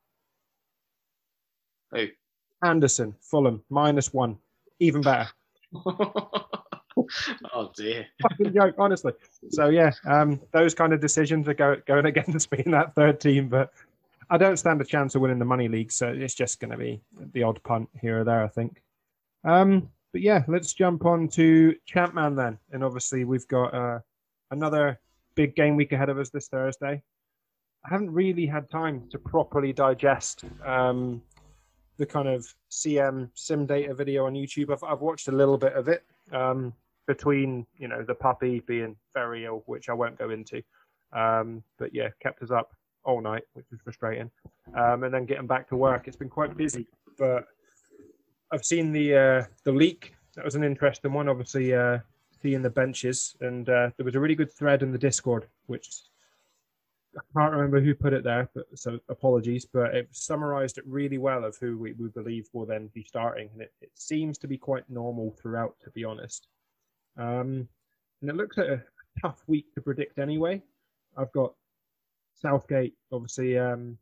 Who? Anderson, Fulham, minus one. Even better. Oh dear. Fucking joke, honestly. So yeah, um, those kind of decisions are go, going against me in that third team, but I don't stand a chance of winning the money league, so it's just going to be the odd punt here or there, I think. Um, but yeah, let's jump on to Champman then, and obviously we've got uh, another big game week ahead of us this Thursday. I haven't really had time to properly digest um, the kind of C M sim data video on YouTube. I've, I've watched a little bit of it. Um, between, you know, the puppy being very ill, which I won't go into. Um, but yeah, kept us up all night, which was frustrating. Um, and then getting back to work, it's been quite busy. But I've seen the uh, the leak. That was an interesting one, obviously, uh, seeing the benches. And uh, there was a really good thread in the Discord, which I can't remember who put it there, but so apologies. But it summarized it really well of who we, we believe will then be starting. And it, it seems to be quite normal throughout, to be honest. Um, and it looks like a tough week to predict anyway. I've got Southgate, obviously, um,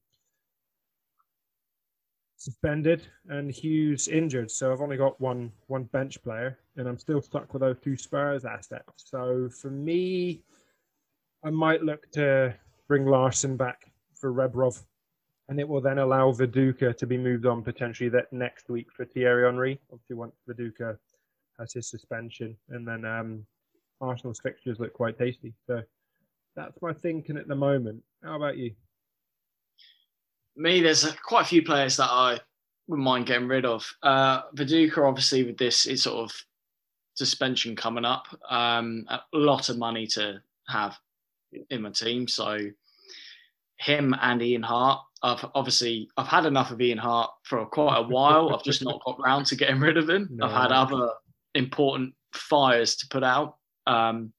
suspended and Hughes injured. So I've only got one one bench player and I'm still stuck with those two Spurs assets. So for me, I might look to bring Larson back for Rebrov. And it will then allow Viduka to be moved on potentially that next week for Thierry Henry. Obviously, once Viduka has his suspension, and then um, Arsenal's fixtures look quite tasty. So that's my thinking at the moment. How about you? Me, there's a, quite a few players that I wouldn't mind getting rid of. Uh, Viduka, obviously, with this it's sort of suspension coming up, um, a lot of money to have in my team. So him and Ian Hart. I've obviously I've had enough of Ian Hart for quite a while. I've just not got round to getting rid of him. No. I've had other important fires to put out. Um,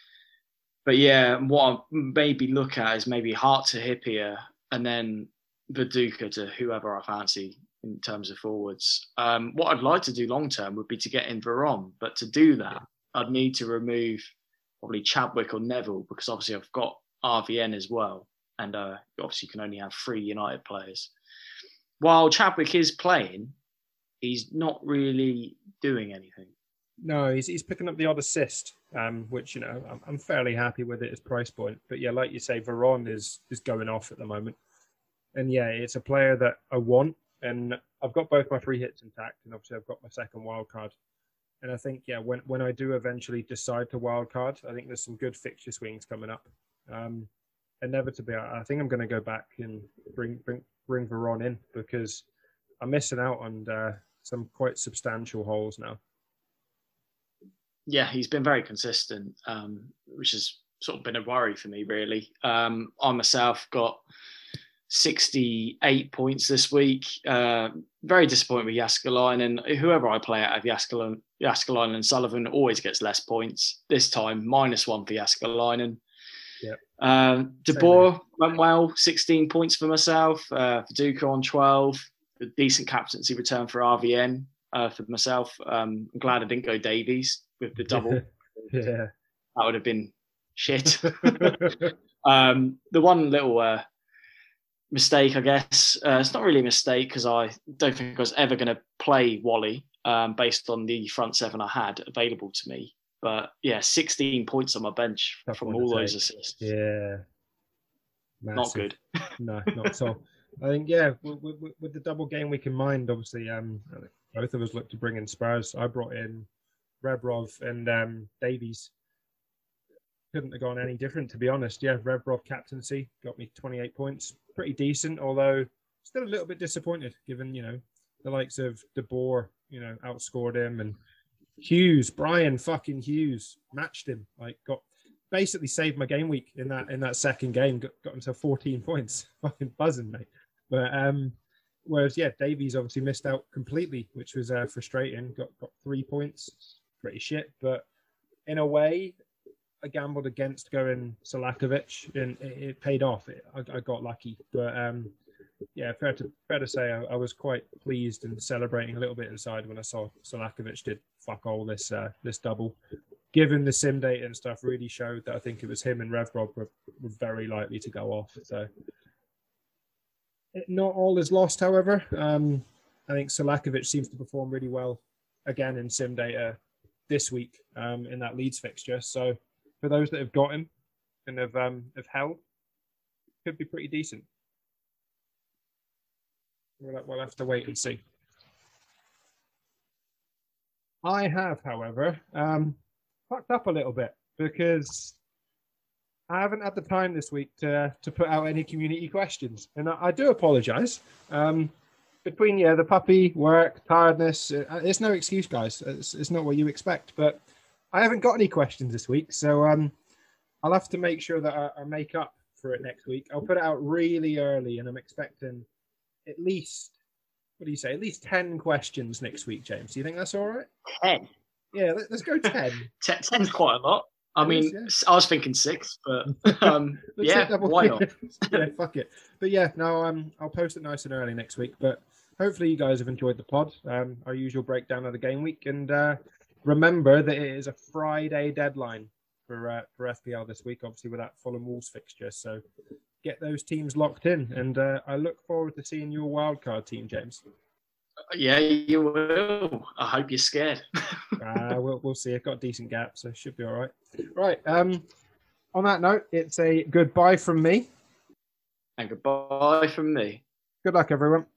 but yeah, what I maybe look at is maybe Hart to Hippier and then Viduka to whoever I fancy in terms of forwards. Um, what I'd like to do long term would be to get in Veron, but to do that, I'd need to remove probably Chadwick or Neville, because obviously I've got R V N as well, and uh, obviously you can only have three United players. While Chadwick is playing, he's not really doing anything. No, he's he's picking up the odd assist, um, which, you know, I'm, I'm fairly happy with it as price point. But yeah, like you say, Veron is is going off at the moment, and yeah, it's a player that I want, and I've got both my free hits intact, and obviously I've got my second wild card. And I think, yeah, when when I do eventually decide to wild card, I think there's some good fixture swings coming up. Um, inevitably, I, I think I'm going to go back and bring bring bring Veron in, because I'm missing out on uh, some quite substantial holes now. Yeah, he's been very consistent, um, which has sort of been a worry for me, really. Um, I myself got sixty-eight points this week. Uh, very disappointed with Jääskeläinen, and whoever I play out of Jääskeläinen, Jääskeläinen and Sullivan always gets less points. This time, minus one for Jääskeläinen. Yep. Um, De Boer went well, sixteen points for myself. Uh, Viduka on twelve. A decent captaincy return for R V N uh, for myself. Um, I'm glad I didn't go Davies with the double. Yeah, that would have been shit. um, the one little uh, mistake, I guess, uh, it's not really a mistake, because I don't think I was ever going to play Wally um, based on the front seven I had available to me. But yeah, sixteen points on my bench Tough from all those assists. Yeah, massive. Not good. No, not at all. I think, yeah, with, with, with the double game week in mind, obviously, um, both of us looked to bring in Spurs. I brought in Rebrov and um, Davies. Couldn't have gone any different, to be honest. Yeah, Rebrov captaincy got me twenty-eight points. Pretty decent, although still a little bit disappointed, given, you know, the likes of De Boer, you know, outscored him, and Hughes, Brian fucking Hughes, matched him. Like, got basically saved my game week in that in that second game. Got, got himself fourteen points. Fucking buzzing, mate. But um, whereas yeah, Davies obviously missed out completely, which was uh, frustrating. Got got three points. Pretty shit. But in a way, I gambled against going Selakovic, and it, it paid off. It, I, I got lucky. But um, yeah, fair to fair to say, I, I was quite pleased and celebrating a little bit inside when I saw Selakovic did fuck all this uh, this double. Given the sim data and stuff, really showed that I think it was him and Rebrov were, were very likely to go off. So it, not all is lost, however. Um, I think Selakovic seems to perform really well again in sim data this week um, in that Leeds fixture. So for those that have got him and have um, have held, could be pretty decent. We'll, we'll have to wait and see. I have, however, um, fucked up a little bit, because I haven't had the time this week to to put out any community questions, and I, I do apologise. Um, between yeah, the puppy, work, tiredness, uh, it's no excuse, guys. It's, it's not what you expect, but I haven't got any questions this week, so um, I'll have to make sure that I, I make up for it next week. I'll put it out really early, and I'm expecting at least, what do you say, at least ten questions next week, James. Do you think that's all right? ten? Yeah, let, let's go ten. ten. Ten's quite a lot. I mean, is, yeah. I was thinking six, but um, yeah, why not? Yeah, fuck it. But yeah, no, um, I'll post it nice and early next week. But hopefully you guys have enjoyed the pod, um, our usual breakdown of the game week. And uh, remember that it is a Friday deadline for uh, for F P L this week, obviously with that Fulham Wolves fixture. So get those teams locked in. And uh, I look forward to seeing your wildcard team, James. Yeah, you will. I hope you're scared. uh, we'll, we'll see. I've got a decent gap, so it should be all right. Right. Um, on that note, it's a goodbye from me. And goodbye from me. Good luck, everyone.